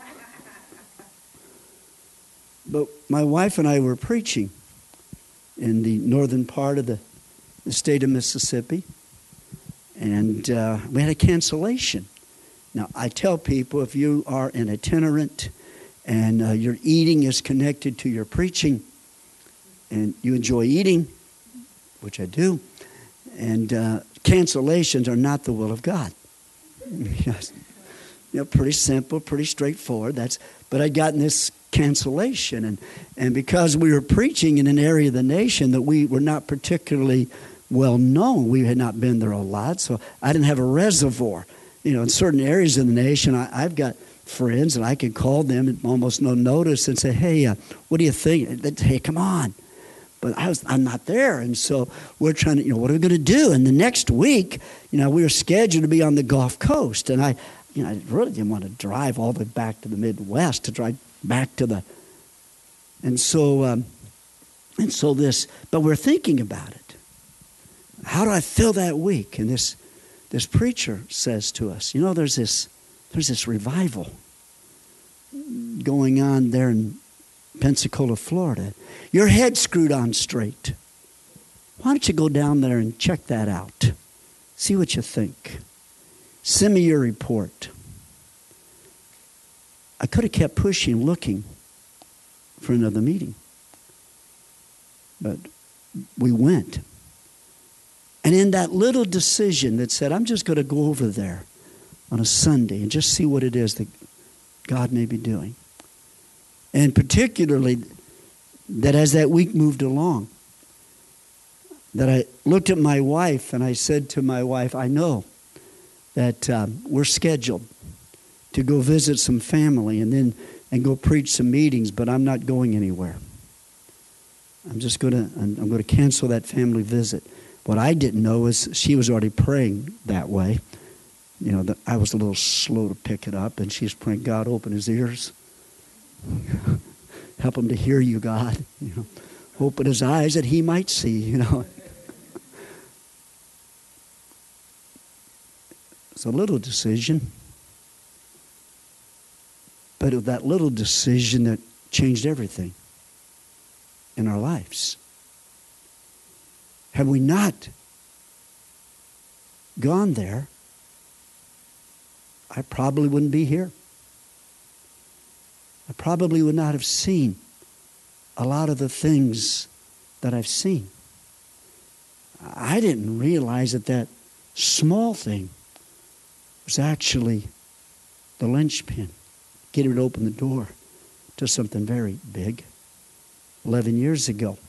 But my wife and I were preaching in the northern part of the, the state of Mississippi, and uh, we had a cancellation. Now, I tell people, if you are an itinerant and uh, your eating is connected to your preaching, and you enjoy eating, which I do, and uh, cancellations are not the will of God. Yes. You know, pretty simple, pretty straightforward. That's. But I'd gotten this cancellation, and, and because we were preaching in an area of the nation that we were not particularly well known, we had not been there a lot, so I didn't have a reservoir. You know, in certain areas of the nation, I, I've got friends, and I can call them at almost no notice and say, hey, uh, what do you think? They'd, hey, come on. But I was, I'm not there, and so we're trying to, you know, what are we going to do? And the next week, you know, we were scheduled to be on the Gulf Coast, and I, you know, I really didn't want to drive all the way back to the Midwest to drive back to the, and so, um, and so this, but we're thinking about it. How do I fill that week? And this, this preacher says to us, you know, there's this, there's this revival going on there in Pensacola, Florida. Your head screwed on straight. Why don't you go down there and check that out? See what you think. Send me your report. I could have kept pushing, looking for another meeting. But we went. And in that little decision that said, I'm just going to go over there on a Sunday and just see what it is that God may be doing. And particularly that as that week moved along, that I looked at my wife and I said to my wife, I know that um, we're scheduled to go visit some family and then and go preach some meetings, but I'm not going anywhere. I'm just going to I'm, I'm going to cancel that family visit. What I didn't know is she was already praying that way. You know, that I was a little slow to pick it up, and she's praying, God, open his ears. Help him to hear you, God. You know, open his eyes that he might see, you know. It's a little decision. But it was that little decision that changed everything in our lives. Had we not gone there, I probably wouldn't be here. I probably would not have seen a lot of the things that I've seen. I didn't realize that that small thing was actually the linchpin, getting to open the door to something very big. Eleven years ago,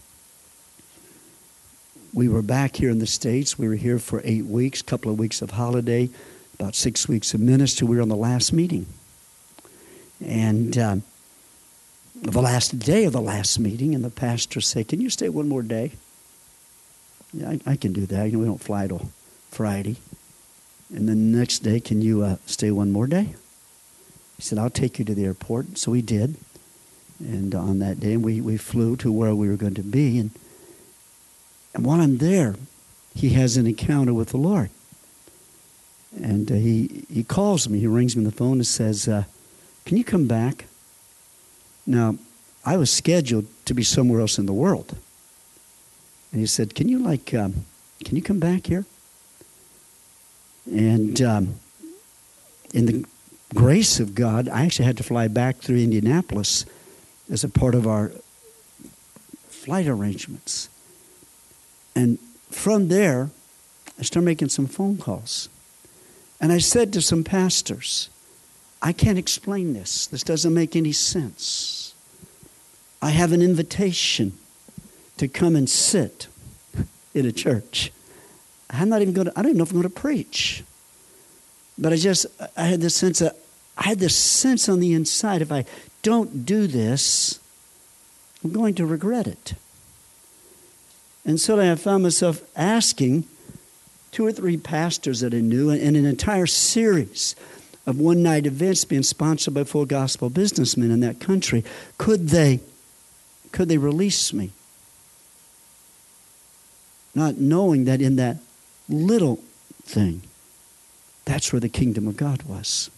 we were back here in the States. We were here for eight weeks, a couple of weeks of holiday, about six weeks of ministry. We were on the last meeting. And um, the last day of the last meeting, and the pastor said, can you stay one more day? Yeah, I, I can do that. You know, we don't fly till Friday. And then the next day, can you uh, stay one more day? He said, I'll take you to the airport. So we did. And on that day, we, we flew to where we were going to be. And, and while I'm there, he has an encounter with the Lord. And uh, he, he calls me. He rings me on the phone and says, uh, can you come back? Now, I was scheduled to be somewhere else in the world. And he said, can you like, um, can you come back here? And um, in the grace of God, I actually had to fly back through Indianapolis as a part of our flight arrangements. And from there, I started making some phone calls. And I said to some pastors, I can't explain this. This doesn't make any sense. I have an invitation to come and sit in a church. I'm not even going to, I don't even know if I'm going to preach. But I just, I had this sense of, I had this sense on the inside, if I don't do this, I'm going to regret it. And so I found myself asking two or three pastors that I knew in an entire series of one-night events being sponsored by full gospel businessmen in that country, could they, could they release me? Not knowing that in that little thing, that's where the kingdom of God was.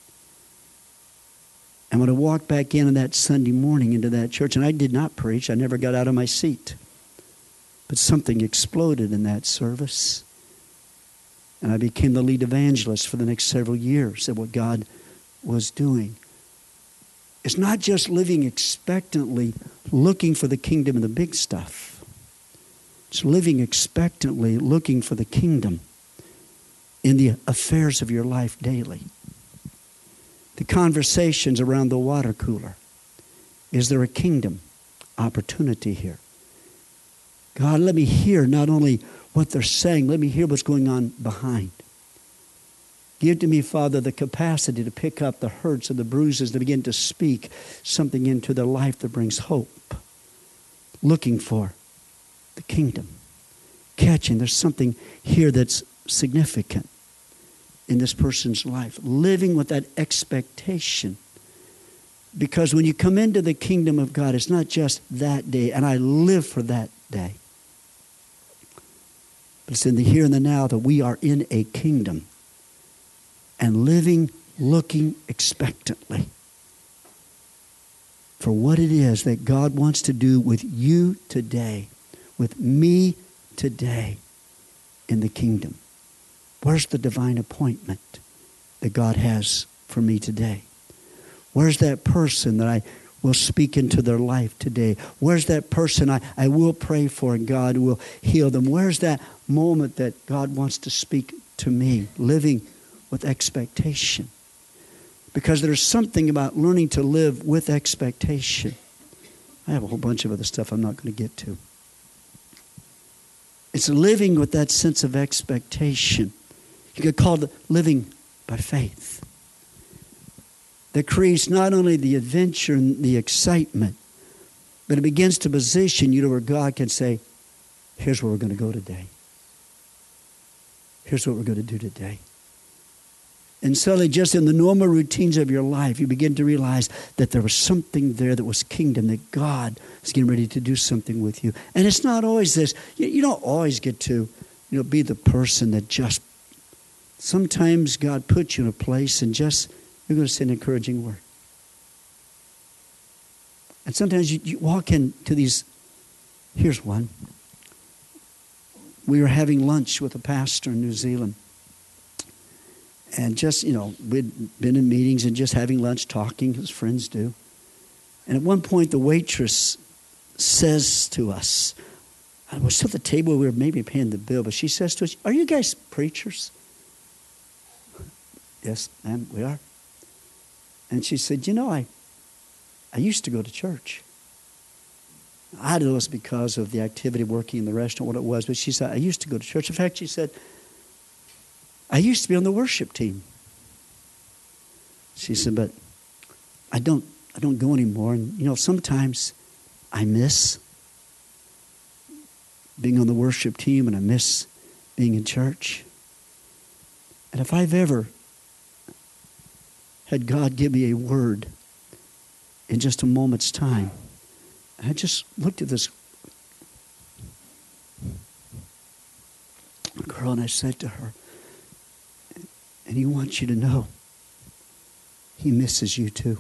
And when I walked back in on that Sunday morning into that church, and I did not preach, I never got out of my seat. But something exploded in that service. And I became the lead evangelist for the next several years of what God was doing. It's not just living expectantly, looking for the kingdom and the big stuff. It's living expectantly, looking for the kingdom in the affairs of your life daily. The conversations around the water cooler. Is there a kingdom opportunity here? God, let me hear not only what they're saying, let me hear what's going on behind. Give to me, Father, the capacity to pick up the hurts and the bruises, to begin to speak something into their life that brings hope. Looking for the kingdom. Catching, there's something here that's significant in this person's life. Living with that expectation. Because when you come into the kingdom of God, it's not just that day, and I live for that day. But it's in the here and the now that we are in a kingdom and living, looking expectantly for what it is that God wants to do with you today, with me today in the kingdom. Where's the divine appointment that God has for me today? Where's that person that I will speak into their life today? Where's that person I, I will pray for and God will heal them? Where's that moment that God wants to speak to me? Living with expectation. Because there's something about learning to live with expectation. I have a whole bunch of other stuff I'm not going to get to. It's living with that sense of expectation. You could call it living by faith. That creates not only the adventure and the excitement, but it begins to position you to where God can say, here's where we're going to go today. Here's what we're going to do today. And suddenly, just in the normal routines of your life, you begin to realize that there was something there that was kingdom, that God is getting ready to do something with you. And it's not always this. You, you don't always get to, you know, be the person that just, sometimes God puts you in a place and just, you're going to say an encouraging word. And sometimes you, you walk into these, here's one. We were having lunch with a pastor in New Zealand. And just, you know, we'd been in meetings and just having lunch, talking, as friends do. And at one point, the waitress says to us, I was at the table, we were maybe paying the bill, but she says to us, are you guys preachers? Yes, ma'am, we are. And she said, you know, I, I used to go to church. I don't know it's because of the activity working in the restaurant, what it was, but she said, I used to go to church. In fact, she said, I used to be on the worship team. She said, but I don't I don't go anymore. And, you know, sometimes I miss being on the worship team and I miss being in church. And if I've ever had God give me a word in just a moment's time, I just looked at this girl and I said to her, and he wants you to know he misses you too.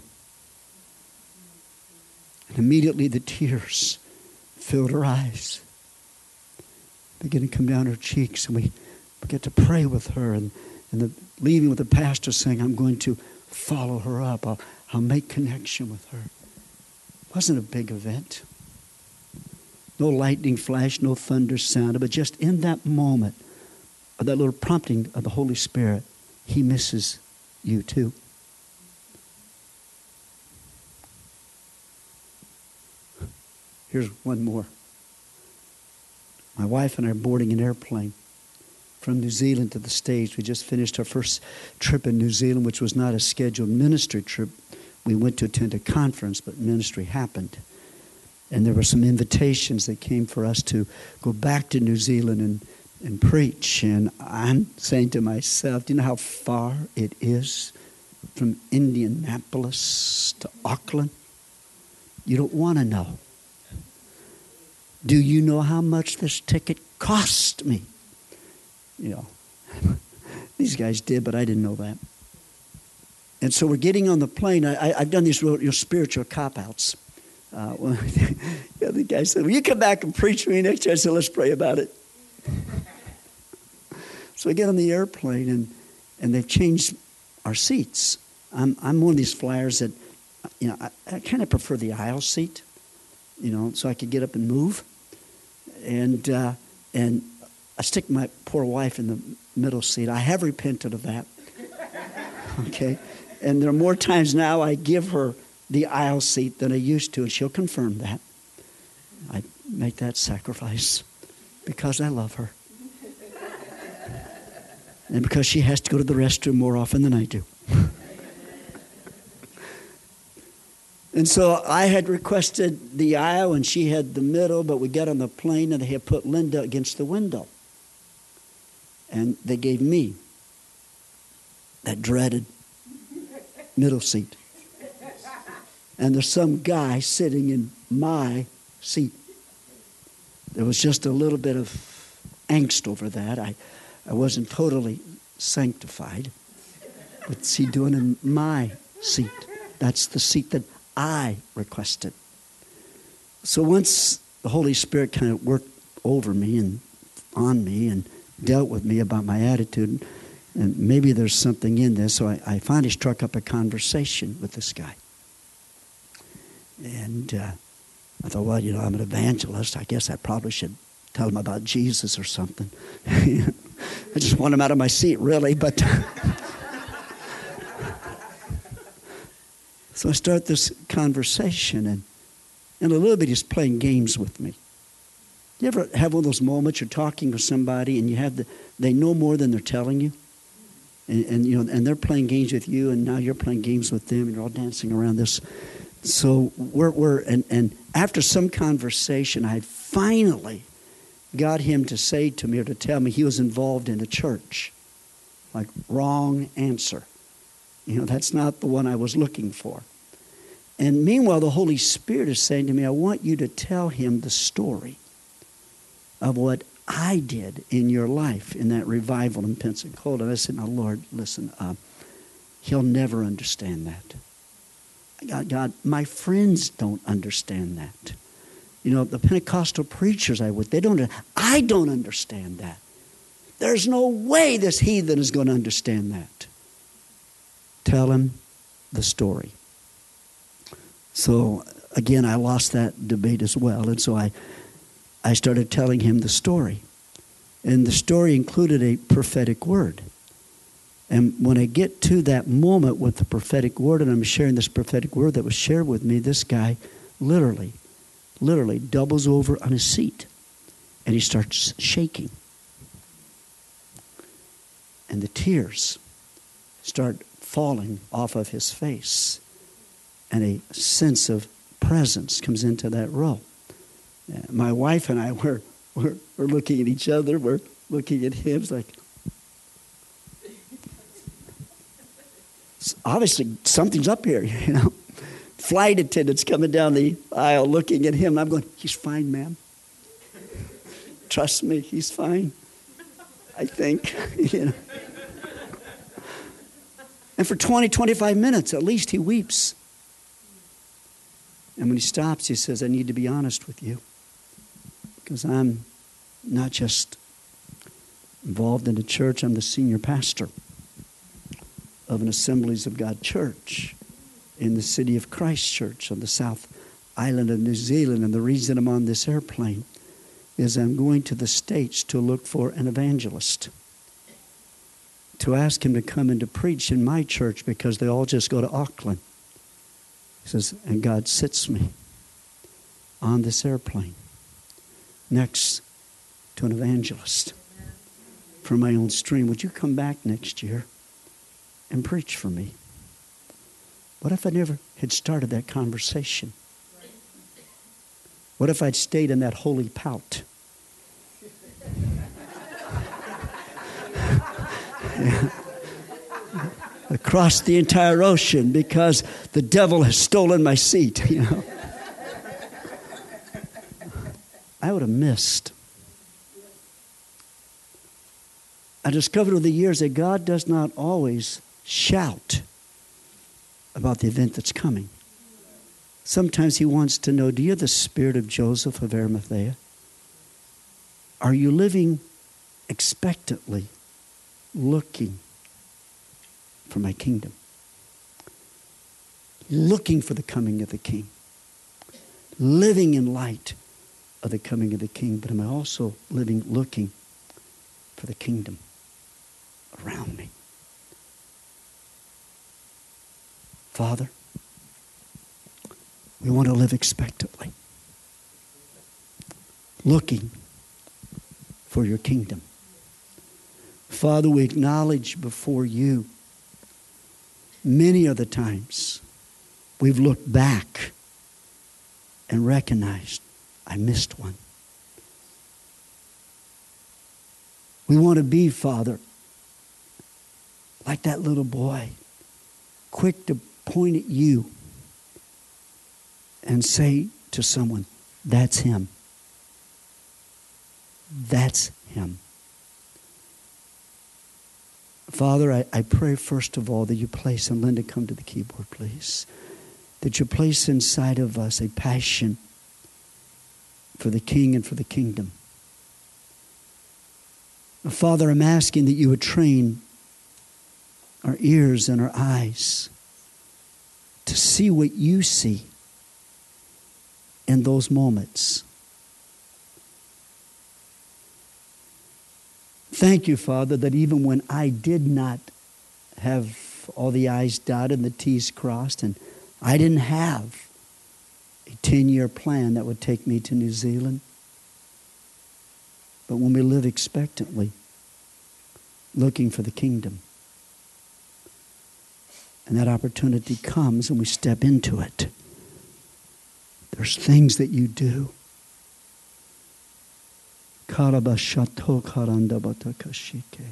And immediately the tears filled her eyes, began to come down her cheeks, and we began to pray with her, and, and the, leaving with the pastor saying, I'm going to follow her up. I'll, I'll make connection with her. It wasn't a big event. No lightning flash, no thunder sound, but just in that moment of that little prompting of the Holy Spirit, he misses you too. Here's one more. My wife and I are boarding an airplane from New Zealand to the States. We just finished our first trip in New Zealand, which was not a scheduled ministry trip. We went to attend a conference, but ministry happened. And there were some invitations that came for us to go back to New Zealand and and preach. And I'm saying to myself, do you know how far it is from Indianapolis to Auckland? You don't want to know. Do you know how much this ticket cost me? You know, these guys did, but I didn't know that. And so we're getting on the plane. I, I've done these real, real spiritual cop-outs. Uh, well, the other guy said, will you come back and preach to me next year? I said, let's pray about it. So I get on the airplane, and, and they've changed our seats. I'm, I'm one of these flyers that, you know, I, I kind of prefer the aisle seat, you know, so I could get up and move. And uh, and I stick my poor wife in the middle seat. I have repented of that. Okay? And there are more times now I give her the aisle seat than I used to, and she'll confirm that. I make that sacrifice because I love her. And because she has to go to the restroom more often than I do. And so I had requested the aisle and she had the middle, but we got on the plane and they had put Linda against the window. And they gave me that dreaded middle seat. And there's some guy sitting in my seat. There was just a little bit of angst over that. I, I wasn't totally sanctified. What's he doing in my seat? That's the seat that I requested. So once the Holy Spirit kind of worked over me and on me and dealt with me about my attitude, and maybe there's something in this, so I, I finally struck up a conversation with this guy. And uh, I thought, well, you know, I'm an evangelist. I guess I probably should tell him about Jesus or something. I just want him out of my seat, really, but... So I start this conversation, and in a little bit he's playing games with me. You ever have one of those moments you're talking with somebody and you have the, they know more than they're telling you? And, and you know, and they're playing games with you, and now you're playing games with them, and you're all dancing around this. So we're, we're and, and after some conversation, I finally got him to say to me or to tell me he was involved in a church. Like, wrong answer. You know, that's not the one I was looking for. And meanwhile, the Holy Spirit is saying to me, I want you to tell him the story of what I did in your life in that revival in Pensacola. And I said, now, Lord, listen, uh, he'll never understand that. God, God, my friends don't understand that. You know, the Pentecostal preachers I with, they don't, I don't understand that. There's no way this heathen is going to understand that. Tell him the story. So, again, I lost that debate as well. And so I, I started telling him the story. And the story included a prophetic word. And when I get to that moment with the prophetic word, and I'm sharing this prophetic word that was shared with me, this guy literally, literally doubles over on his seat. And he starts shaking. And the tears start falling off of his face. And a sense of presence comes into that row. My wife and I were, were, were looking at each other. We're looking at him. It's like, obviously something's up here, you know. Flight attendants coming down the aisle looking at him. I'm going, he's fine, ma'am. Trust me, he's fine. I think, you know. And for twenty, twenty-five minutes, at least, he weeps. And when he stops, he says, I need to be honest with you. Because I'm not just involved in the church, I'm the senior pastor of an Assemblies of God church in the City of Christchurch on the South Island of New Zealand. And the reason I'm on this airplane is I'm going to the States to look for an evangelist, to ask him to come and to preach in my church because they all just go to Auckland. He says, and God sits me on this airplane next to an evangelist from my own stream. Would you come back next year and preach for me? What if I never had started that conversation? What if I'd stayed in that holy pout? Yeah. Across the entire ocean because the devil has stolen my seat, you know. I would have missed. I discovered over the years that God does not always shout about the event that's coming. Sometimes he wants to know, do you have the spirit of Joseph of Arimathea? Are you living expectantly looking for my kingdom. Looking for the coming of the King. Living in light of the coming of the King. But am I also living, looking for the kingdom around me? Father, we want to live expectantly. Looking for your kingdom. Father, we acknowledge before you many of the times we've looked back and recognized I missed one. We want to be, Father, like that little boy, quick to point at you and say to someone, that's him. That's him. Father, I, I pray first of all that you place, and Linda, come to the keyboard, please, that you place inside of us a passion for the King and for the kingdom. Father, I'm asking that you would train our ears and our eyes to see what you see in those moments. Thank you, Father, that even when I did not have all the I's dotted and the T's crossed, and I didn't have a ten-year plan that would take me to New Zealand, but when we live expectantly, looking for the kingdom, and that opportunity comes and we step into it, there's things that you do. Karabashato karandabatakashike.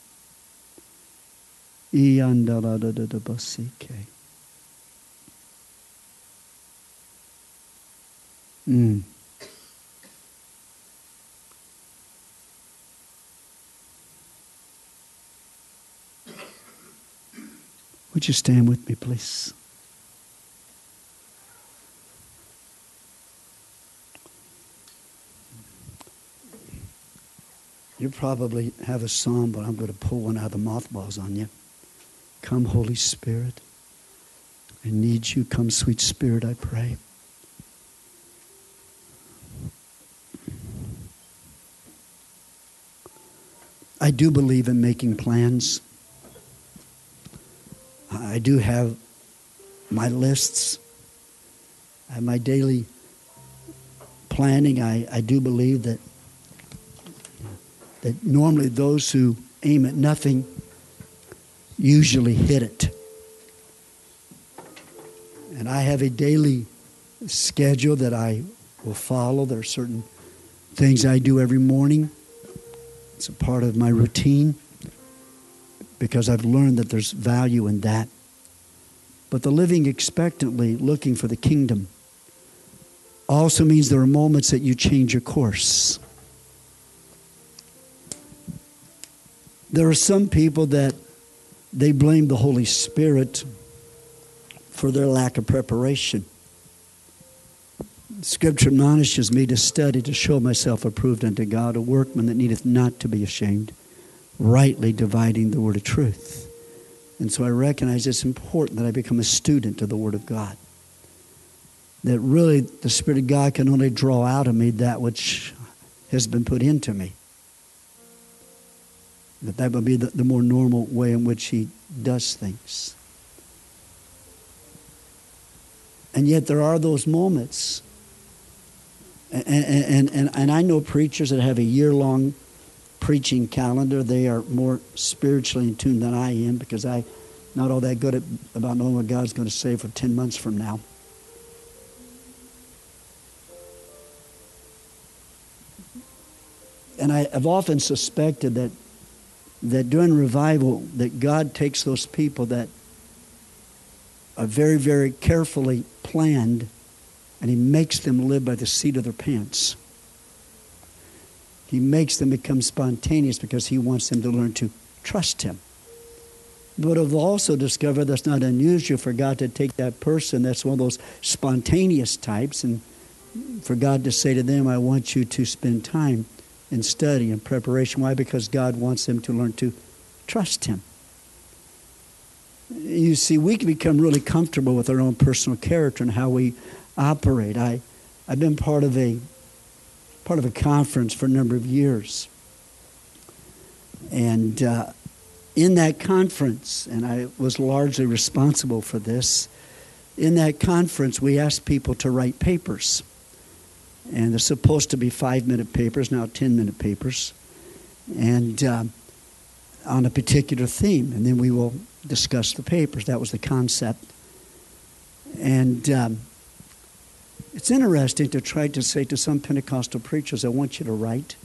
Iyandaladadabasike. Mm. Would you stand with me, please? You probably have a song, but I'm going to pull one out of the mothballs on you. Come, Holy Spirit. I need you. Come, sweet Spirit, I pray. I do believe in making plans. I do have my lists. I have my daily planning. I, I do believe that that normally those who aim at nothing usually hit it. And I have a daily schedule that I will follow. There are certain things I do every morning. It's a part of my routine because I've learned that there's value in that. But the living expectantly, looking for the kingdom, also means there are moments that you change your course. There are some people that they blame the Holy Spirit for their lack of preparation. Scripture admonishes me to study, to show myself approved unto God, a workman that needeth not to be ashamed, rightly dividing the word of truth. And so I recognize it's important that I become a student of the Word of God. That really the Spirit of God can only draw out of me that which has been put into me. That that would be the, the more normal way in which He does things. And yet there are those moments. And, and, and, and I know preachers that have a year-long preaching calendar. They are more spiritually in tune than I am because I'm not all that good at, about knowing what God's going to say for ten months from now. And I have often suspected that that during revival, that God takes those people that are very, very carefully planned, and He makes them live by the seat of their pants. He makes them become spontaneous because He wants them to learn to trust Him. But I've also discovered that's not unusual for God to take that person that's one of those spontaneous types and for God to say to them, I want you to spend time in study and preparation. Why? Because God wants them to learn to Trust him. You see, we can become really comfortable with our own personal character and how we operate. I, I've been part of a part of a conference for a number of years. And uh, in that conference, and I was largely responsible for this, in that conference we asked people to write papers. And they're supposed to be five-minute papers, now ten-minute papers, and uh, on a particular theme. And then we will discuss the papers. That was the concept. And um, it's interesting to try to say to some Pentecostal preachers, I want you to write.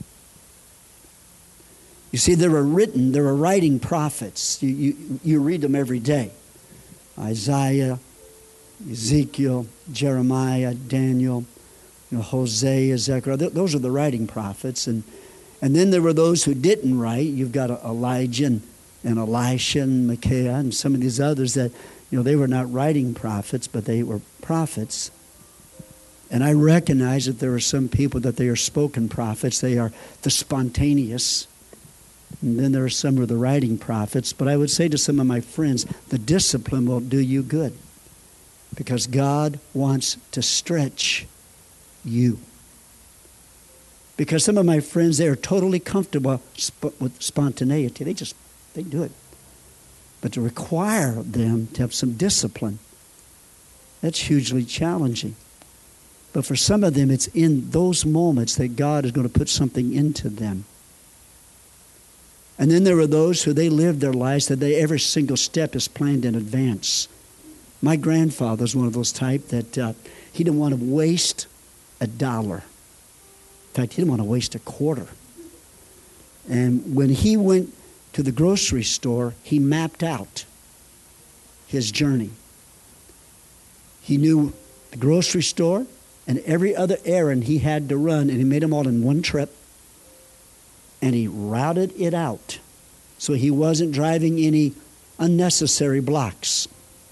You see, there are written, there are writing prophets. You, you, you read them every day. Isaiah, Ezekiel, Jeremiah, Daniel, you know, Hosea, Zechariah. Those are the writing prophets. And, and then there were those who didn't write. You've got Elijah and, and Elisha and Micaiah and some of these others that, you know, they were not writing prophets, but they were prophets. And I recognize that there are some people that they are spoken prophets. They are the spontaneous. And then there are some who are the writing prophets. But I would say to some of my friends, the discipline will do you good. Because God wants to stretch you. Because some of my friends, they are totally comfortable sp- with spontaneity. They just, they do it. But to require them to have some discipline, that's hugely challenging. But for some of them, it's in those moments that God is going to put something into them. And then there are those who they live their lives that they, every single step is planned in advance. My grandfather was one of those type that uh, he didn't want to waste a dollar. In fact, he didn't want to waste a quarter. And when he went to the grocery store, he mapped out his journey. He knew the grocery store and every other errand he had to run, and he made them all in one trip. And he routed it out so he wasn't driving any unnecessary blocks.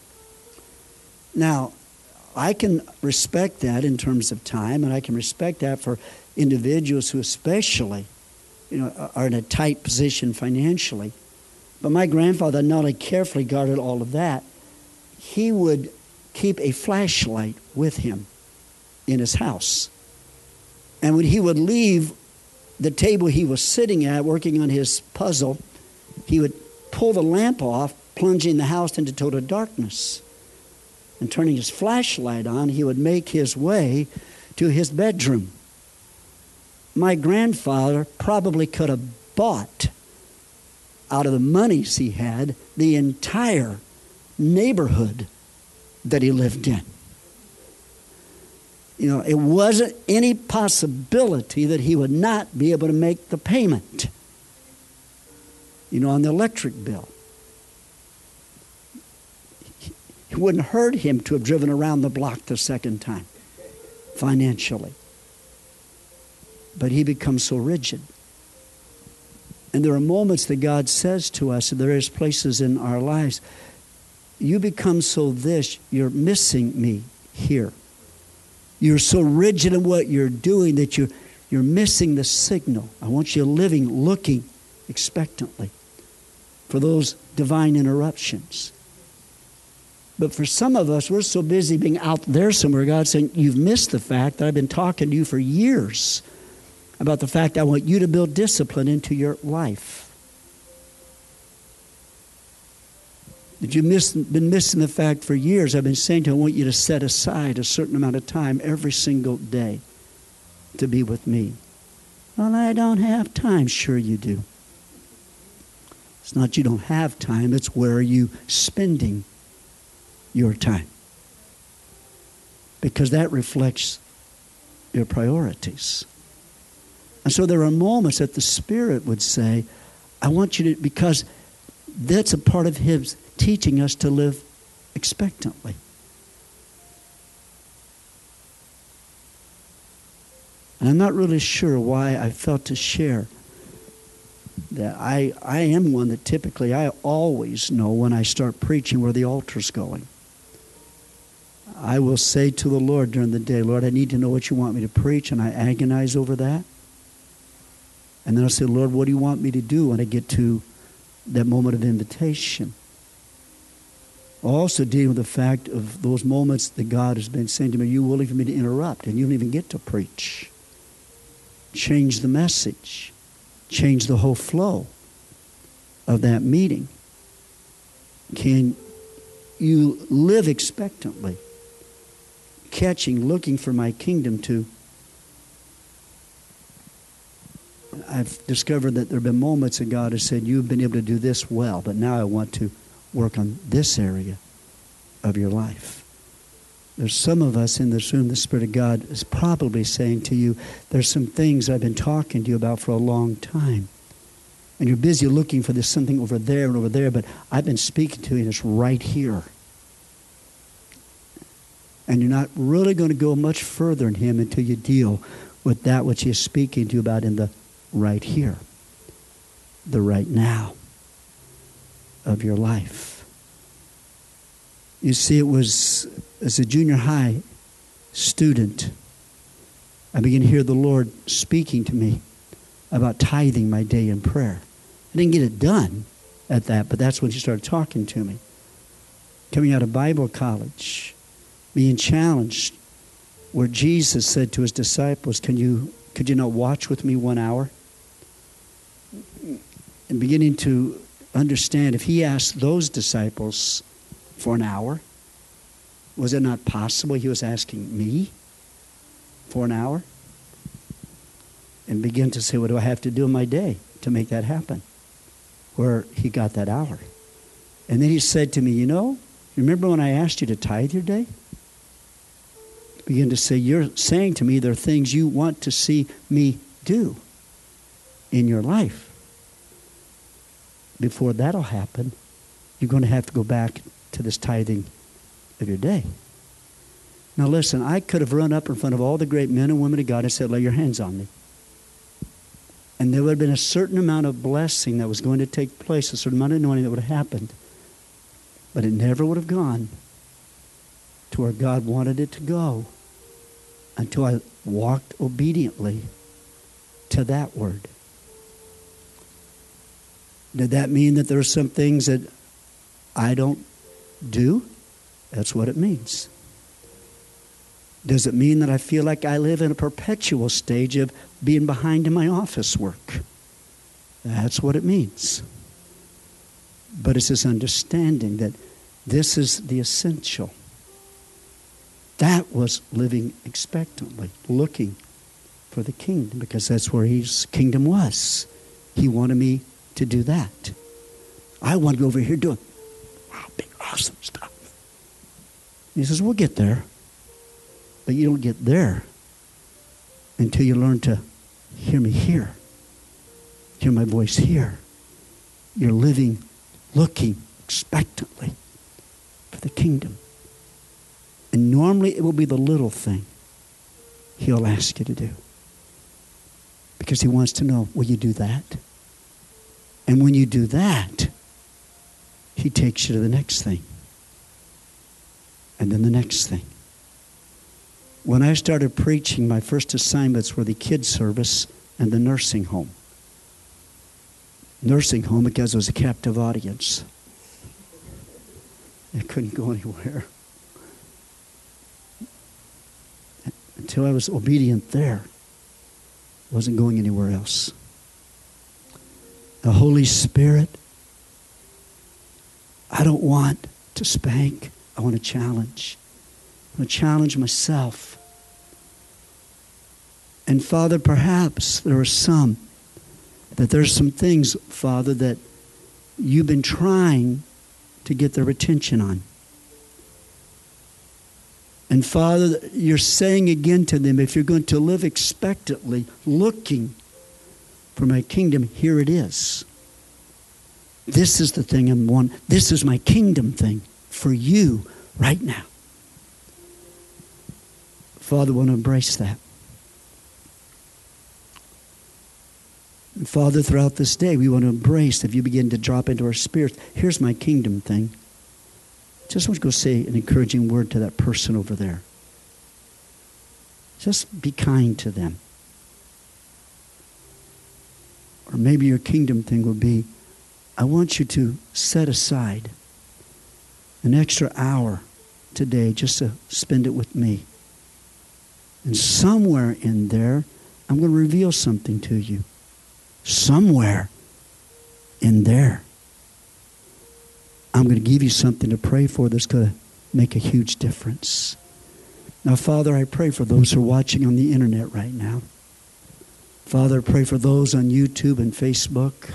Now, I can respect that in terms of time, and I can respect that for individuals who especially, you know, are in a tight position financially. But my grandfather not only carefully guarded all of that, he would keep a flashlight with him in his house. And when he would leave the table he was sitting at, working on his puzzle, he would pull the lamp off, plunging the house into total darkness. And turning his flashlight on, he would make his way to his bedroom. My grandfather probably could have bought, out of the monies he had, the entire neighborhood that he lived in. You know, it wasn't any possibility that he would not be able to make the payment, you know, on the electric bill. It wouldn't hurt him to have driven around the block the second time, financially. But he becomes so rigid. And there are moments that God says to us, there is places in our lives, you become so this, you're missing me here. You're so rigid in what you're doing that you're, you're missing the signal. I want you living, looking expectantly for those divine interruptions. But for some of us, we're so busy being out there somewhere, God's saying, you've missed the fact that I've been talking to you for years about the fact I want you to build discipline into your life. That you've miss, been missing the fact for years. I've been saying to you, I want you to set aside a certain amount of time every single day to be with me. Well, I don't have time. Sure you do. It's not you don't have time. It's where are you spending your time. Because that reflects your priorities. And so there are moments that the Spirit would say, I want you to, because that's a part of His teaching us to live expectantly. And I'm not really sure why I felt to share that I, I am one that typically I always know when I start preaching where the altar's going. I will say to the Lord during the day, Lord, I need to know what you want me to preach, and I agonize over that. And then I'll say, Lord, what do you want me to do when I get to that moment of invitation. Also dealing with the fact of those moments that God has been saying to me, are you willing for me to interrupt? And you don't even get to preach. Change the message. Change the whole flow of that meeting. Can you live expectantly, catching, looking for my kingdom to... I've discovered that there have been moments that God has said, you've been able to do this well, but now I want to work on this area of your life. There's some of us in this room, the Spirit of God is probably saying to you, there's some things I've been talking to you about for a long time. And you're busy looking for this something over there and over there, but I've been speaking to you and it's right here. And you're not really going to go much further in Him until you deal with that which He is speaking to you about in the right here, the right now of your life. You see, it was as a junior high student, I began to hear the Lord speaking to me about tithing my day in prayer. I didn't get it done at that, but that's when He started talking to me. Coming out of Bible college, being challenged, where Jesus said to His disciples, "Can you, could you not watch with me one hour?" And beginning to understand, if He asked those disciples for an hour, was it not possible He was asking me for an hour? And begin to say, what do I have to do in my day to make that happen? Where He got that hour. And then He said to me, you know, remember when I asked you to tithe your day? Begin to say, you're saying to me there are things you want to see me do in your life. Before that'll happen, you're going to have to go back to this tithing of your day. Now listen, I could have run up in front of all the great men and women of God and said, lay your hands on me. And there would have been a certain amount of blessing that was going to take place, a certain amount of anointing that would have happened. But it never would have gone to where God wanted it to go until I walked obediently to that word. Did that mean that there are some things that I don't do? That's what it means. Does it mean that I feel like I live in a perpetual stage of being behind in my office work? That's what it means. But it's this understanding that this is the essential. That was living expectantly, looking for the kingdom, because that's where His kingdom was. He wanted me to do that. I want to be over here doing wow, big, awesome stuff. He says, we'll get there. But you don't get there until you learn to hear me here. Hear my voice here. You're living, looking expectantly for the kingdom. And normally it will be the little thing He'll ask you to do. Because He wants to know, will you do that? And when you do that, He takes you to the next thing. And then the next thing. When I started preaching, my first assignments were the kids' service and the nursing home. Nursing home because it was a captive audience. I couldn't go anywhere. Until I was obedient there, I wasn't going anywhere else. The Holy Spirit, I don't want to spank. I want to challenge. I want to challenge myself. And Father, perhaps there are some, that there's some things, Father, that you've been trying to get their attention on. And Father, you're saying again to them, if you're going to live expectantly, looking for my kingdom, here it is. This is the thing I'm one. This is my kingdom thing for you right now. Father, I want to embrace that. And Father, throughout this day, we want to embrace, if you begin to drop into our spirits, here's my kingdom thing. Just want to go say an encouraging word to that person over there. Just be kind to them. Or maybe your kingdom thing will be, I want you to set aside an extra hour today just to spend it with me. And somewhere in there, I'm going to reveal something to you. Somewhere in there, I'm going to give you something to pray for that's going to make a huge difference. Now, Father, I pray for those who are watching on the internet right now. Father, I pray for those on YouTube and Facebook.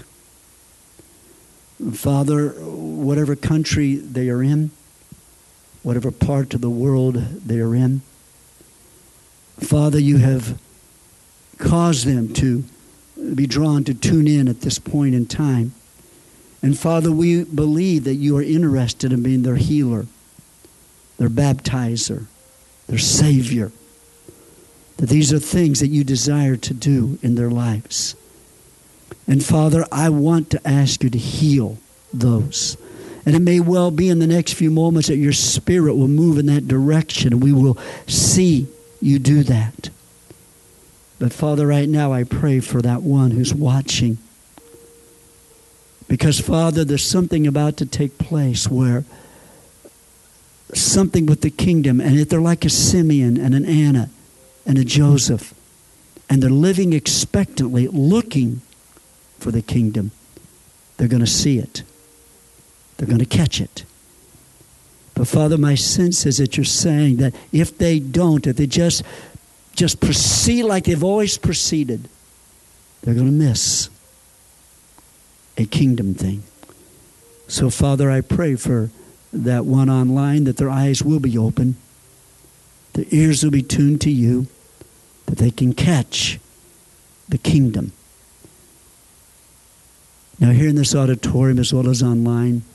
Father, whatever country they are in, whatever part of the world they are in, Father, you have caused them to be drawn to tune in at this point in time. And Father, we believe that you are interested in being their healer, their baptizer, their Savior. That these are things that you desire to do in their lives. And Father, I want to ask you to heal those. And it may well be in the next few moments that your Spirit will move in that direction and we will see you do that. But Father, right now I pray for that one who's watching. Because Father, there's something about to take place where something with the kingdom, and if they're like a Simeon and an Anna and a Joseph, and they're living expectantly, looking for the kingdom, they're going to see it. They're going to catch it. But Father, my sense is that you're saying that if they don't, if they just, just proceed like they've always proceeded, they're going to miss a kingdom thing. So Father, I pray for that one online that their eyes will be open, their ears will be tuned to you, that they can catch the kingdom. Now here in this auditorium as well as online,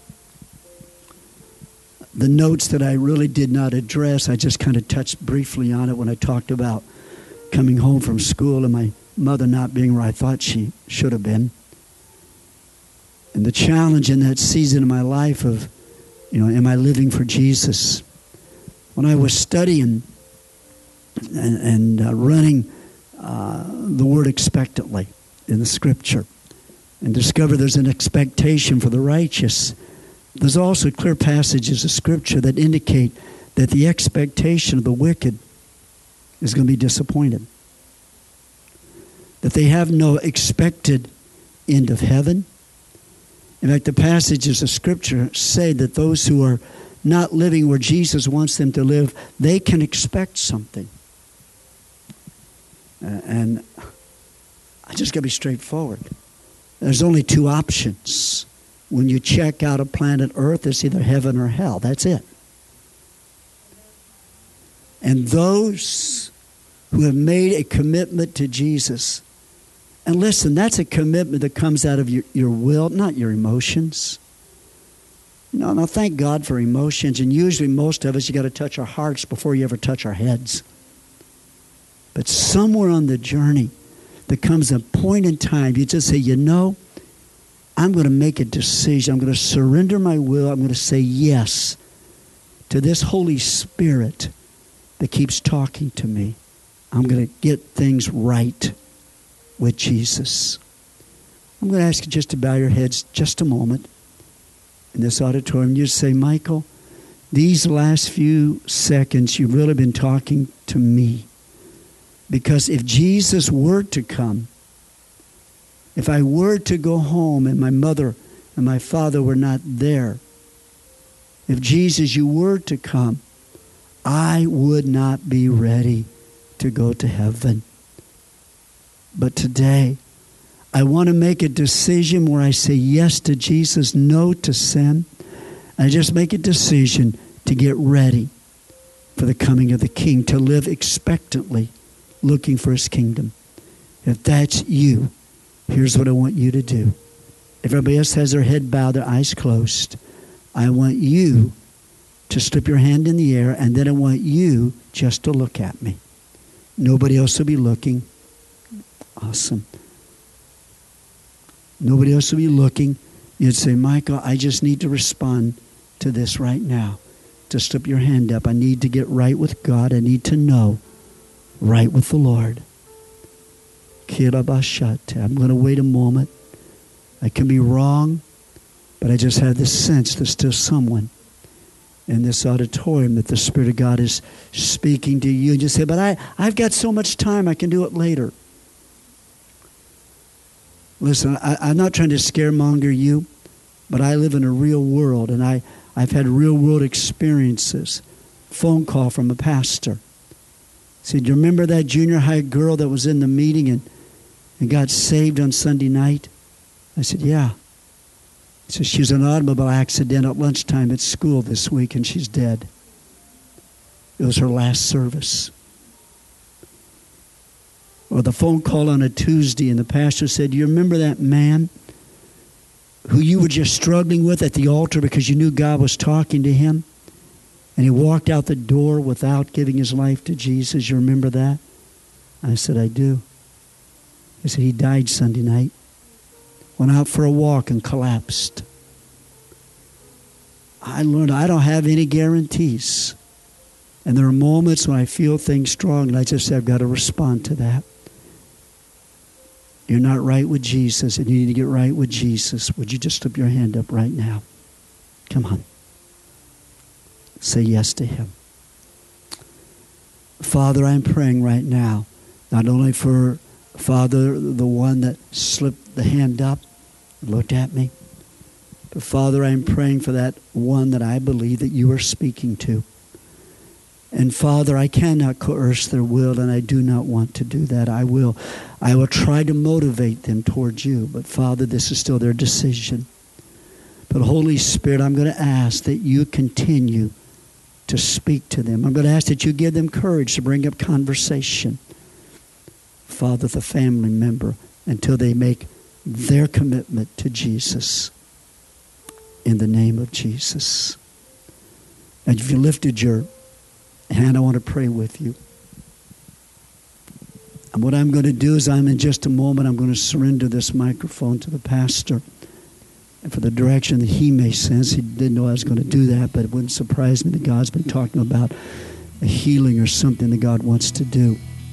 the notes that I really did not address, I just kind of touched briefly on it when I talked about coming home from school and my mother not being where I thought she should have been. And the challenge in that season of my life of, you know, am I living for Jesus? When I was studying and, and uh, running uh, the word expectantly in the Scripture and discovered there's an expectation for the righteous, there's also clear passages of Scripture that indicate that the expectation of the wicked is going to be disappointed. That they have no expected end of heaven. In fact, the passages of Scripture say that those who are not living where Jesus wants them to live, they can expect something. Uh, and I just got to be straightforward. There's only two options. When you check out of planet Earth, it's either heaven or hell. That's it. And those who have made a commitment to Jesus, and listen, that's a commitment that comes out of your, your will, not your emotions. No, no, thank God for emotions. And usually most of us, you got to touch our hearts before you ever touch our heads. But somewhere on the journey, there comes a point in time, you just say, you know, I'm going to make a decision. I'm going to surrender my will. I'm going to say yes to this Holy Spirit that keeps talking to me. I'm going to get things right with Jesus. I'm going to ask you just to bow your heads just a moment in this auditorium. You say, Michael, these last few seconds you've really been talking to me. Because if Jesus were to come, if I were to go home and my mother and my father were not there, if Jesus, you were to come, I would not be ready to go to heaven. But today, I want to make a decision where I say yes to Jesus, no to sin. I just make a decision to get ready for the coming of the King, to live expectantly, looking for His kingdom. If that's you, here's what I want you to do. If everybody else has their head bowed, their eyes closed, I want you to slip your hand in the air, and then I want you just to look at me. Nobody else will be looking. Awesome. Nobody else will be looking. You'd say, Michael, I just need to respond to this right now. Just slip your hand up. I need to get right with God. I need to know right with the Lord. I'm going to wait a moment. I can be wrong. But I just have this sense there's still someone in this auditorium that the Spirit of God is speaking to you. And you say, but I, I've got so much time, I can do it later. Listen, I, I'm not trying to scaremonger you, but I live in a real world, and I, I've had real world experiences. Phone call from a pastor. Said, do you remember that junior high girl that was in the meeting and, and got saved on Sunday night? I said, yeah. He said, she was in an automobile accident at lunchtime at school this week, and she's dead. It was her last service. Or the phone call on a Tuesday, and the pastor said, do you remember that man who you were just struggling with at the altar because you knew God was talking to him? And he walked out the door without giving his life to Jesus. You remember that? I said, I do. He said, he died Sunday night. Went out for a walk and collapsed. I learned I don't have any guarantees. And there are moments when I feel things strong, and I just say, I've got to respond to that. You're not right with Jesus, and you need to get right with Jesus. Would you just slip your hand up right now? Come on. Say yes to him. Father, I'm praying right now, not only for, Father, the one that slipped the hand up, looked at me, but Father, I'm praying for that one that I believe that you are speaking to. And Father, I cannot coerce their will, and I do not want to do that. I will, I will try to motivate them towards you, but Father, this is still their decision. But Holy Spirit, I'm going to ask that you continue to speak to them. I'm going to ask that you give them courage to bring up conversation. Father, the family member, until they make their commitment to Jesus. In the name of Jesus. And if you lifted your hand, I want to pray with you. And what I'm going to do is I'm in just a moment, I'm going to surrender this microphone to the pastor. And for the direction that he may sense, he didn't know I was going to do that, but it wouldn't surprise me that God's been talking about a healing or something that God wants to do.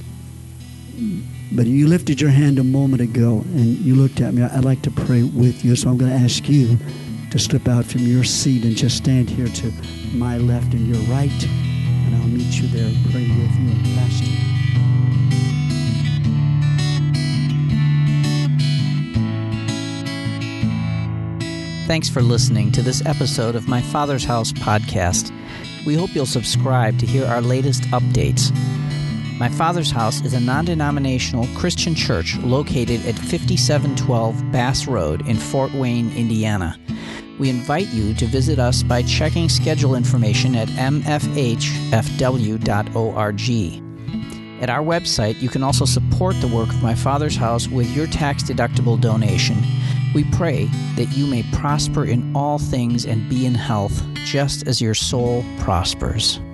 But you lifted your hand a moment ago, and you looked at me. I'd like to pray with you, so I'm going to ask you to slip out from your seat and just stand here to my left and your right, and I'll meet you there and pray with you and Pastor. Thanks for listening to this episode of My Father's House podcast. We hope you'll subscribe to hear our latest updates. My Father's House is a non-denominational Christian church located at fifty-seven twelve Bass Road in Fort Wayne, Indiana. We invite you to visit us by checking schedule information at m f h f w dot org. At our website, you can also support the work of My Father's House with your tax-deductible donation. We pray that you may prosper in all things and be in health, just as your soul prospers.